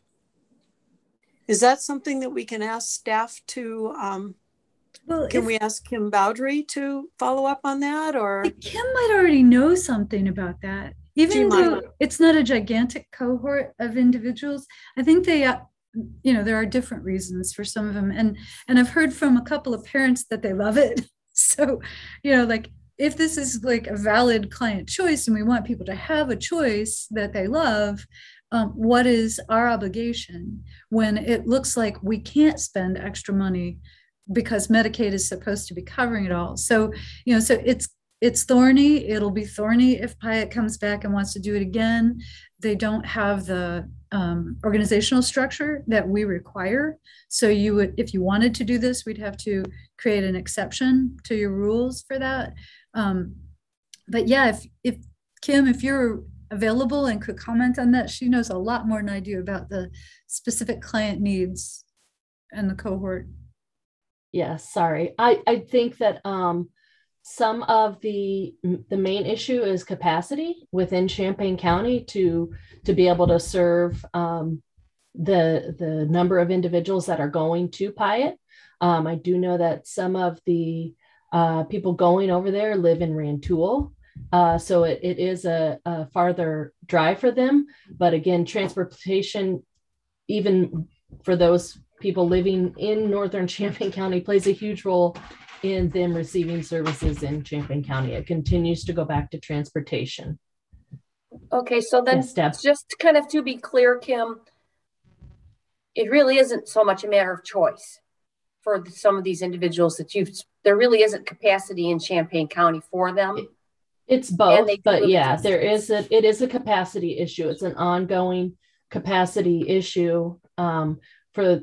Is that something that we can ask staff to, can we ask Kim Bowdry to follow up on that, or? Kim might already know something about that. Even though it's not a gigantic cohort of individuals, I think they, you know, there are different reasons for some of them. And I've heard from a couple of parents that they love it. So, you know, like, if this is like a valid client choice and we want people to have a choice that they love, what is our obligation when it looks like we can't spend extra money because Medicaid is supposed to be covering it all? So, you know, so it's thorny. It'll be thorny if Piatt comes back and wants to do it again. They don't have the organizational structure that we require. So you would, if you wanted to do this, we'd have to create an exception to your rules for that. But yeah, if Kim, if you're available and could comment on that, she knows a lot more than I do about the specific client needs and the cohort. Yes, sorry. I think that some of the main issue is capacity within Champaign County to be able to serve the number of individuals that are going to Piatt. I do know that some of the people going over there live in Rantoul. So it is a farther drive for them. But again, transportation, even for those people living in northern Champaign County, plays a huge role in them receiving services in Champaign County. It continues to go back to transportation. Okay, so then yes, just kind of to be clear, Kim, it really isn't so much a matter of choice for some of these individuals that there really isn't capacity in Champaign County for them. It's both, but yeah, it is a capacity issue. It's an ongoing capacity issue for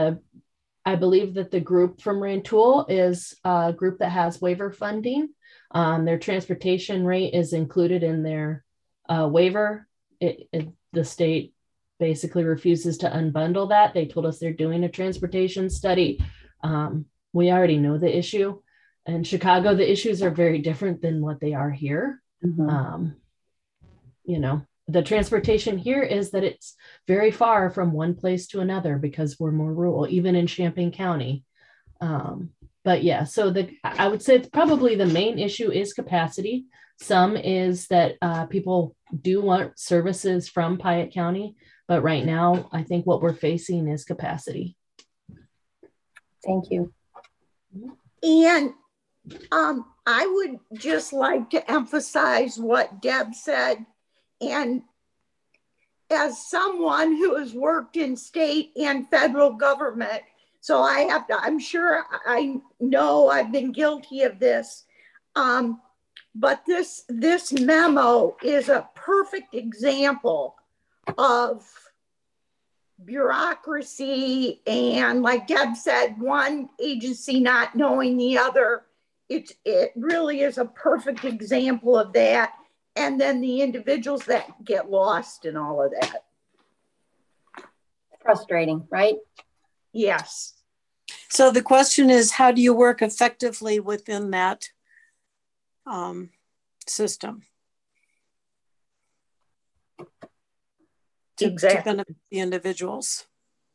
I believe that the group from Rantoul is a group that has waiver funding. Their transportation rate is included in their waiver. The state basically refuses to unbundle that. They told us they're doing a transportation study. We already know the issue. In Chicago, the issues are very different than what they are here. You know, the transportation here is that it's very far from one place to another because we're more rural, even in Champaign County. But yeah, so I would say it's probably the main issue is capacity. Some is that people do want services from Piatt County, but right now, I think what we're facing is capacity. Thank you. And I would just like to emphasize what Deb said. And as someone who has worked in state and federal government, so I'm sure I know I've been guilty of this. But this memo is a perfect example of bureaucracy and, like Deb said, one agency not knowing the other. It really is a perfect example of that. And then the individuals that get lost in all of that. Frustrating, right? Yes. So the question is, how do you work effectively within that system to benefit the individuals?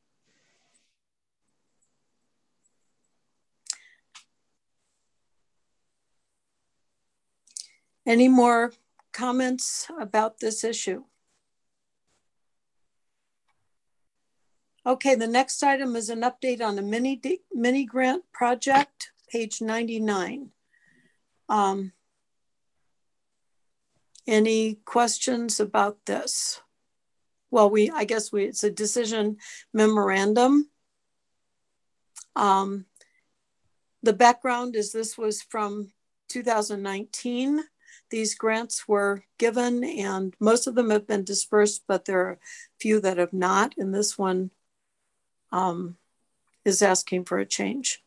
Any more comments about this issue? Okay, the next item is an update on a mini grant project, page 99. Any questions about this? Well, I guess it's a decision memorandum. The background is this was from 2019. These grants were given and most of them have been dispersed, but there are a few that have not. And this one is asking for a change.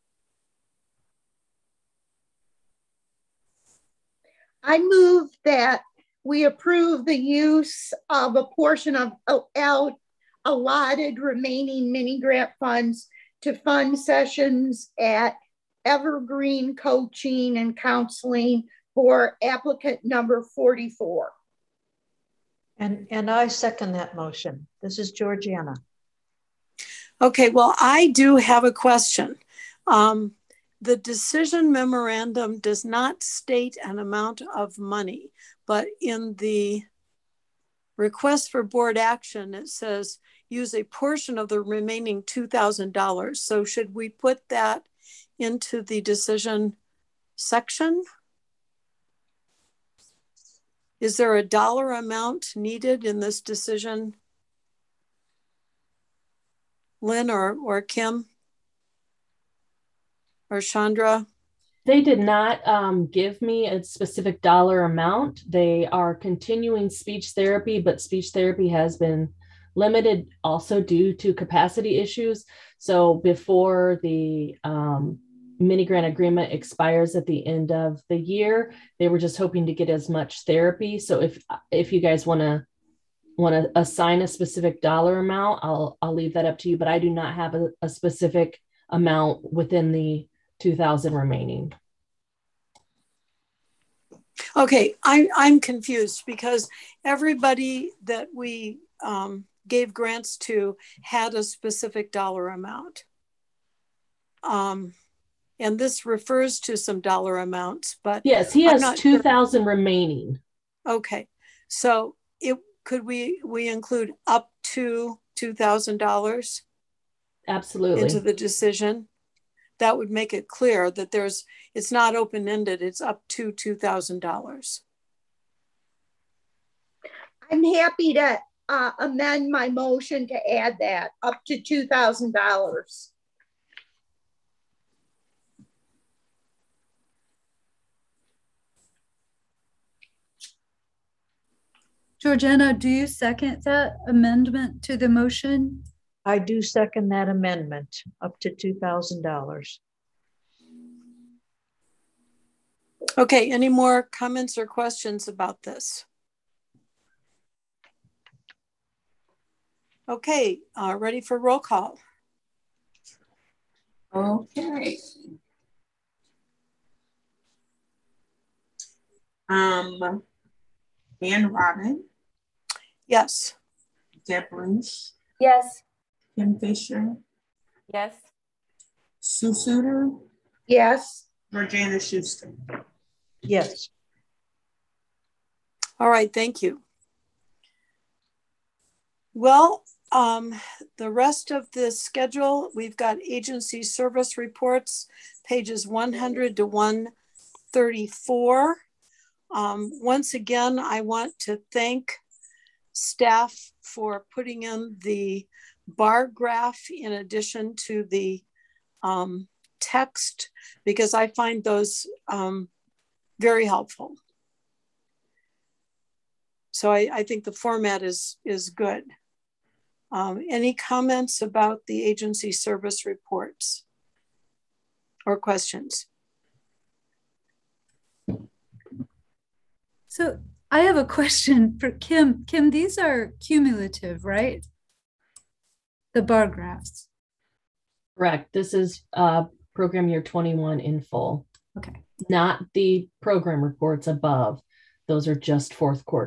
I move that we approve the use of a portion of allotted remaining mini grant funds to fund sessions at Evergreen Coaching and Counseling for applicant number 44. And I second that motion. This is Georgiana. Okay, well, I do have a question. The decision memorandum does not state an amount of money, but in the request for board action, it says use a portion of the remaining $2,000. So should we put that into the decision section? Is there a dollar amount needed in this decision? Lynn or Kim or Chandra? They did not give me a specific dollar amount. They are continuing speech therapy, but speech therapy has been limited also due to capacity issues. So before the mini grant agreement expires at the end of the year, they were just hoping to get as much therapy. So if you guys want to assign a specific dollar amount, I'll leave that up to you, but I do not have a specific amount within the 2,000 remaining. Okay, I'm confused because everybody that we gave grants to had a specific dollar amount. And this refers to some dollar amounts, but yes, he has 2,000 remaining. Okay, so could we include up to $2,000? Absolutely. Into the decision? That would make it clear that it's not open-ended, it's up to $2,000. I'm happy to amend my motion to add that up to $2,000. Georgiana, do you second that amendment to the motion? I do second that amendment, up to $2,000. Okay, any more comments or questions about this? Okay, ready for roll call. Okay. Ann Robin. Yes. Deb Bruce. Yes. Kim Fisher. Yes. Sue Suter. Yes. Georgiana Schuster. Yes. All right, thank you. Well, the rest of the schedule, we've got agency service reports, pages 100 to 134. Once again, I want to thank staff for putting in the bar graph in addition to the text, because I find those very helpful. So I think the format is good. Any comments about the agency service reports or questions? So I have a question for Kim. Kim, these are cumulative, right? The bar graphs. Correct. This is program year 21 in full. Okay. Not the program reports above. Those are just fourth quarter.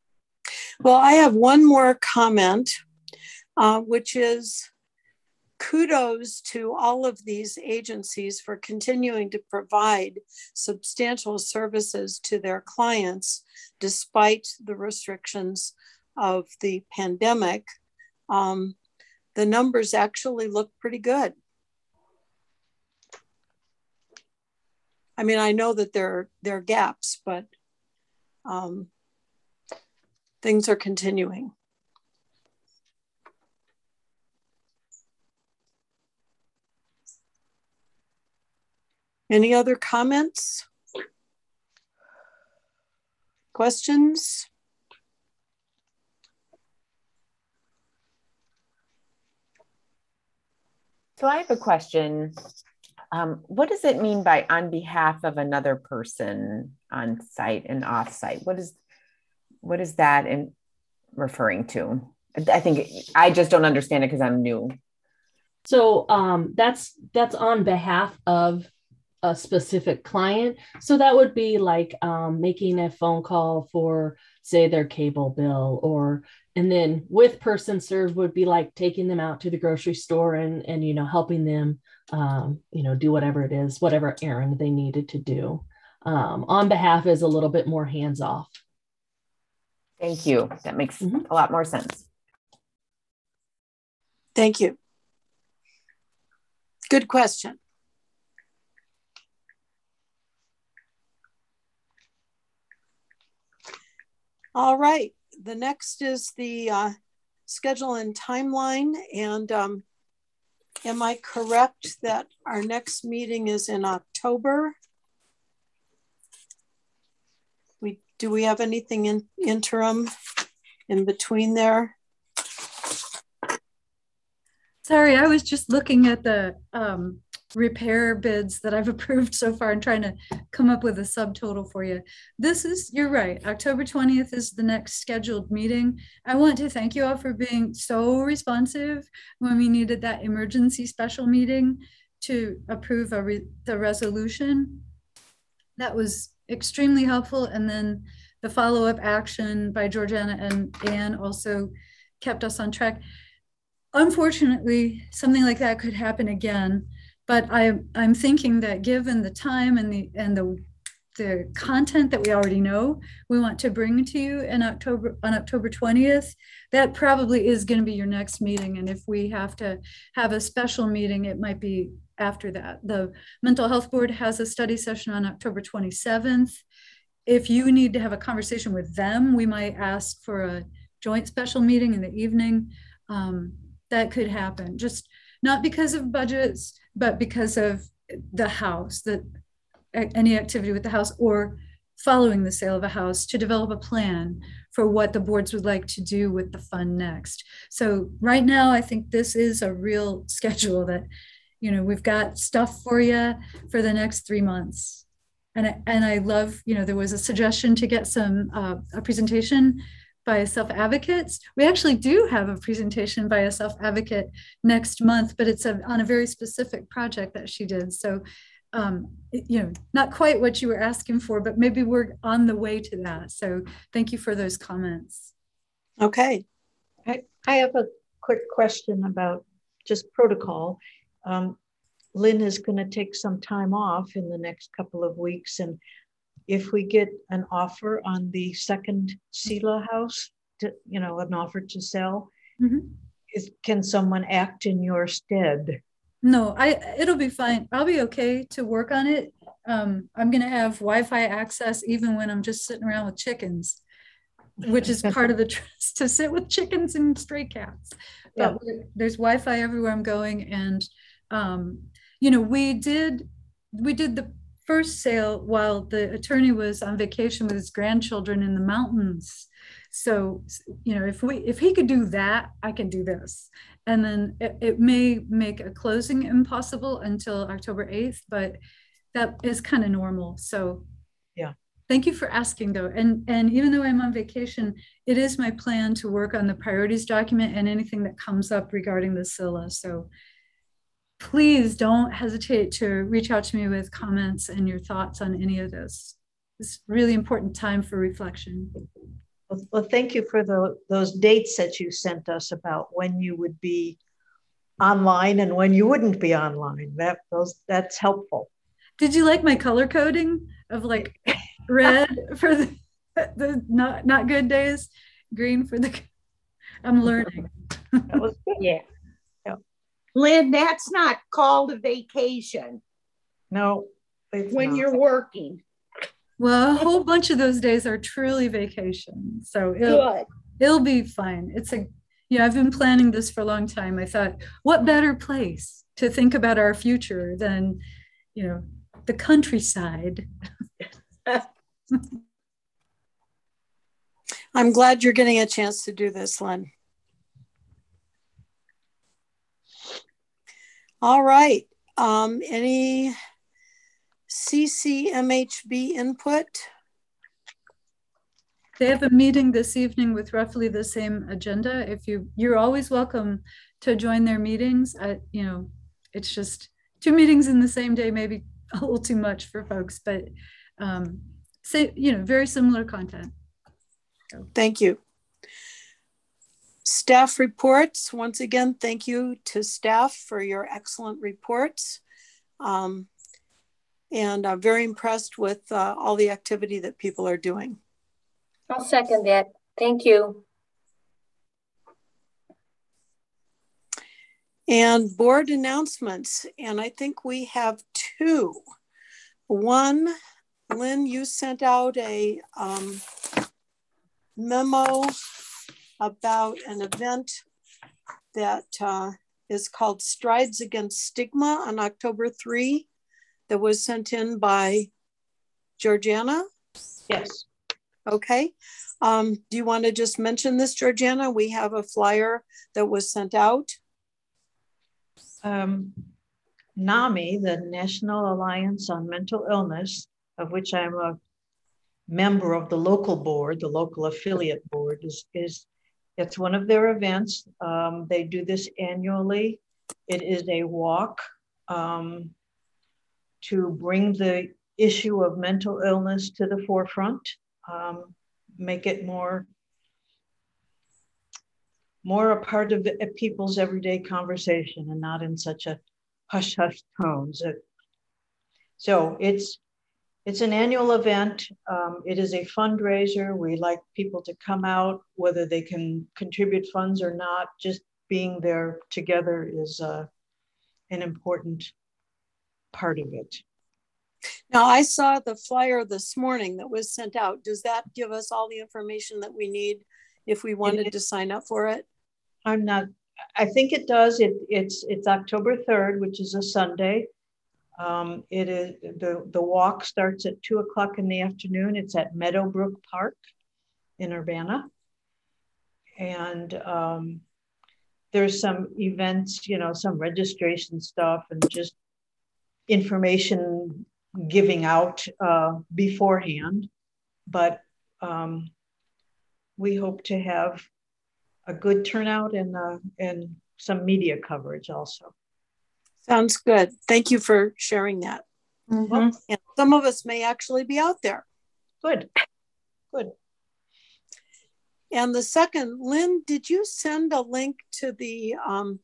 Well, I have one more comment, which is kudos to all of these agencies for continuing to provide substantial services to their clients despite the restrictions of the pandemic. The numbers actually look pretty good. I mean, I know that there are gaps, but things are continuing. Any other comments? Questions? So I have a question. What does it mean by on behalf of another person on site and off site? What is that referring to? I think I just don't understand it because I'm new. So that's on behalf of a specific client. So that would be like making a phone call for, say, their cable bill, and then with person served would be like taking them out to the grocery store and helping them do whatever it is, whatever errand they needed to do. On behalf is a little bit more hands off. Thank you. That makes a lot more sense. Thank you. Good question. All right, the next is the schedule and timeline. And am I correct that our next meeting is in October? Do we have anything in interim in between there? Sorry, I was just looking at the repair bids that I've approved so far and trying to come up with a subtotal for you. You're right, October 20th is the next scheduled meeting. I want to thank you all for being so responsive when we needed that emergency special meeting to approve the resolution. That was extremely helpful. And then the follow-up action by Georgiana and Anne also kept us on track. Unfortunately, something like that could happen again. But I'm thinking that given the time and the content that we already know we want to bring to you on October 20th, that probably is going to be your next meeting. And if we have to have a special meeting, it might be after that. The Mental Health Board has a study session on October 27th. If you need to have a conversation with them, we might ask for a joint special meeting in the evening. That could happen, just not because of budgets, but because of the house, any activity with the house or following the sale of a house to develop a plan for what the boards would like to do with the fund next. So right now, I think this is a real schedule that, we've got stuff for you for the next 3 months. And I love, there was a suggestion to get a presentation by self-advocates. We actually do have a presentation by a self-advocate next month, but it's on a very specific project that she did. So, not quite what you were asking for, but maybe we're on the way to that. So thank you for those comments. Okay. I have a quick question about just protocol. Lynn is going to take some time off in the next couple of weeks. And if we get an offer on the second Sela house, an offer to sell, can someone act in your stead? No, it'll be fine. I'll be okay to work on it. I'm going to have Wi-Fi access even when I'm just sitting around with chickens, which is part of the trust, to sit with chickens and stray cats. But there's Wi-Fi everywhere I'm going. And, we did the first sale while the attorney was on vacation with his grandchildren in the mountains. So, if he could do that, I can do this. And then it may make a closing impossible until October 8th, but that is kind of normal. So yeah. Thank you for asking though. And even though I'm on vacation, it is my plan to work on the priorities document and anything that comes up regarding the SILA. So please don't hesitate to reach out to me with comments and your thoughts on any of this. It's really important time for reflection. Well, thank you for those dates that you sent us about when you would be online and when you wouldn't be online. That's helpful. Did you like my color coding of like red for the not good days, green for the? I'm learning. That was good. Yeah. Lynn, that's not called a vacation. No, it's when not. You're working. Well, a whole bunch of those days are truly vacation. So it'll be fine. I've been planning this for a long time. I thought, what better place to think about our future than, the countryside. I'm glad you're getting a chance to do this, Lynn. All right. Any CCMHB input? They have a meeting this evening with roughly the same agenda. You're always welcome to join their meetings. It's just 2 meetings in the same day, maybe a little too much for folks, but very similar content. Thank you. Staff reports. Once again, thank you to staff for your excellent reports. And I'm very impressed with all the activity that people are doing. I'll second that. Thank you. And board announcements. And I think we have 2. One, Lynn, you sent out a memo about an event that is called Strides Against Stigma on October 3 that was sent in by Georgiana. Yes. Okay. Do you want to just mention this, Georgiana? We have a flyer that was sent out. NAMI, the National Alliance on Mental Illness, of which I'm a member of the local board, the local affiliate board, it's one of their events. They do this annually. It is a walk to bring the issue of mental illness to the forefront, make it more a part of people's everyday conversation and not in such a hush-hush tones. So it's an annual event. It is a fundraiser. We like people to come out, whether they can contribute funds or not. Just being there together is an important part of it. Now, I saw the flyer this morning that was sent out. Does that give us all the information that we need if we wanted to sign up for it? I think it does. It's October 3rd, which is a Sunday. It is the walk starts at 2:00 in the afternoon. It's at Meadowbrook Park in Urbana. And there's some events, some registration stuff and just information giving out beforehand. But we hope to have a good turnout and some media coverage also. Sounds good. Thank you for sharing that. Mm-hmm. And some of us may actually be out there. Good. And the second, Lynn, did you send a link to the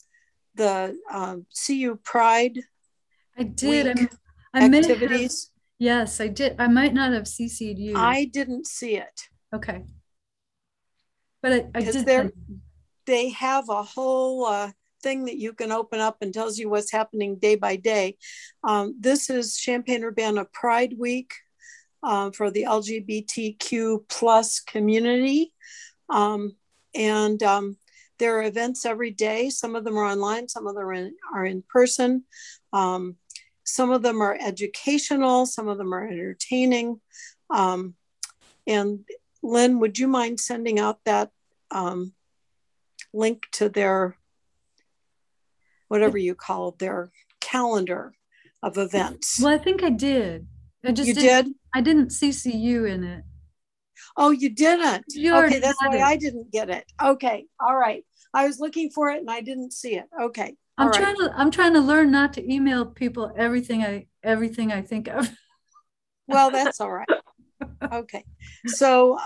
CU Pride? I did. Activities? Yes, I did. I might not have CC'd you. I didn't see it. Okay. But I did. They have a whole thing that you can open up and tells you what's happening day by day. This is Champaign-Urbana Pride Week for the LGBTQ plus community. And there are events every day. Some of them are online, some of them are in person. Some of them are educational, some of them are entertaining. And Lynn, would you mind sending out that link to their, whatever you call it, their calendar of events? Well, I think I did. I didn't CC you in it. Oh, you didn't? Okay, that's why I didn't get it. Okay, all right. I was looking for it and I didn't see it. Okay. I'm trying to learn not to email people everything I think of. Well, that's all right. Okay. So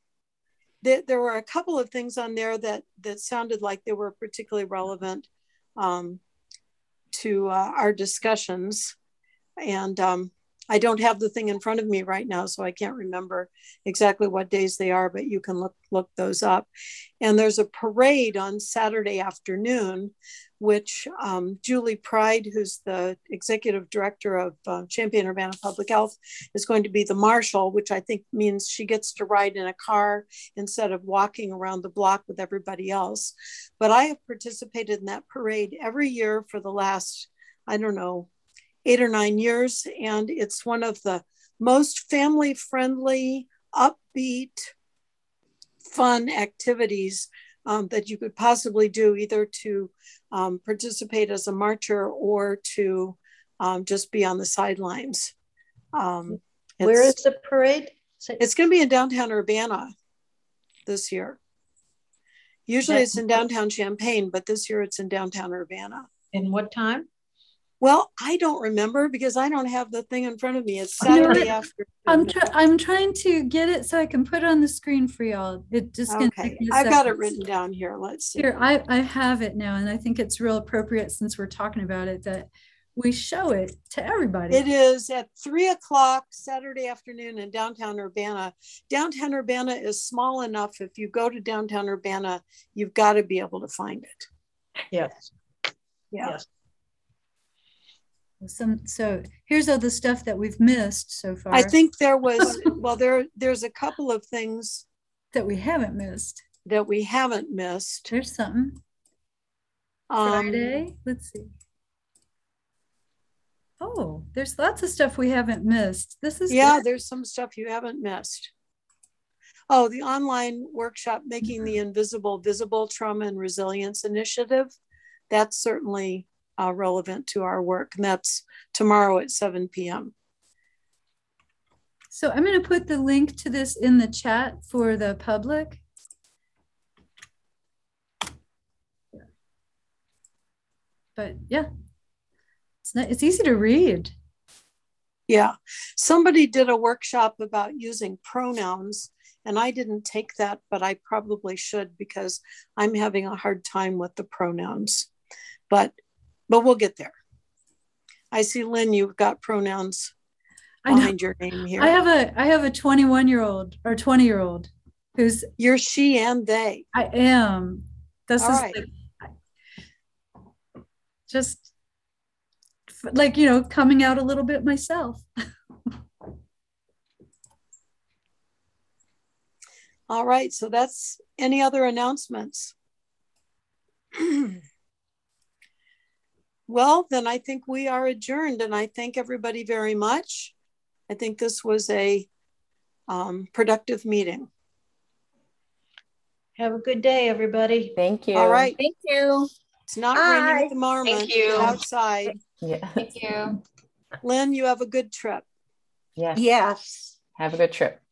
there were a couple of things on there that sounded like they were particularly relevant. to our discussions. And I don't have the thing in front of me right now, so I can't remember exactly what days they are, but you can look those up. And there's a parade on Saturday afternoon, which Julie Pride, who's the executive director of Champaign-Urbana Public Health, is going to be the marshal, which I think means she gets to ride in a car instead of walking around the block with everybody else. But I have participated in that parade every year for the last, I don't know, 8 or 9 years. And it's one of the most family-friendly, upbeat, fun activities that you could possibly do, either to participate as a marcher or to just be on the sidelines. Where is the parade? It's going to be in downtown Urbana this year. Usually it's in downtown Champaign, but this year it's in downtown Urbana. And what time? Well, I don't remember because I don't have the thing in front of me. It's Saturday afternoon. I'm trying to get it so I can put it on the screen for y'all. It just okay. I've got it written down here. Let's see. Here, I have it now, and I think it's real appropriate since we're talking about it that we show it to everybody. It is at 3 o'clock Saturday afternoon in downtown Urbana. Downtown Urbana is small enough. If you go to downtown Urbana, you've got to be able to find it. Yes. Yeah. Yes. So here's all the stuff that we've missed so far. I think there was, well, there's a couple of things that we haven't missed. There's something. Friday, let's see. Oh, there's lots of stuff we haven't missed. This is good. There's some stuff you haven't missed. Oh, the online workshop, Making the Invisible Visible, Trauma and Resilience Initiative. That's certainly relevant to our work, and that's tomorrow at 7 p.m. So I'm going to put the link to this in the chat for the public. But yeah, it's easy to read. Yeah, somebody did a workshop about using pronouns, and I didn't take that, but I probably should because I'm having a hard time with the pronouns. But we'll get there. I see, Lynn, you've got pronouns behind your name here. I have a 21-year-old or 20-year-old who's you're she and they. I am. This all is right. Just like, you know, coming out a little bit myself. All right. So that's any other announcements? Well, then I think we are adjourned, and I thank everybody very much. I think this was a productive meeting. Have a good day, everybody. Thank you. All right. Thank you. It's not raining at the moment. Thank you. Get outside. Yeah. Thank you. Lynn, you have a good trip. Yes. Yes. Have a good trip.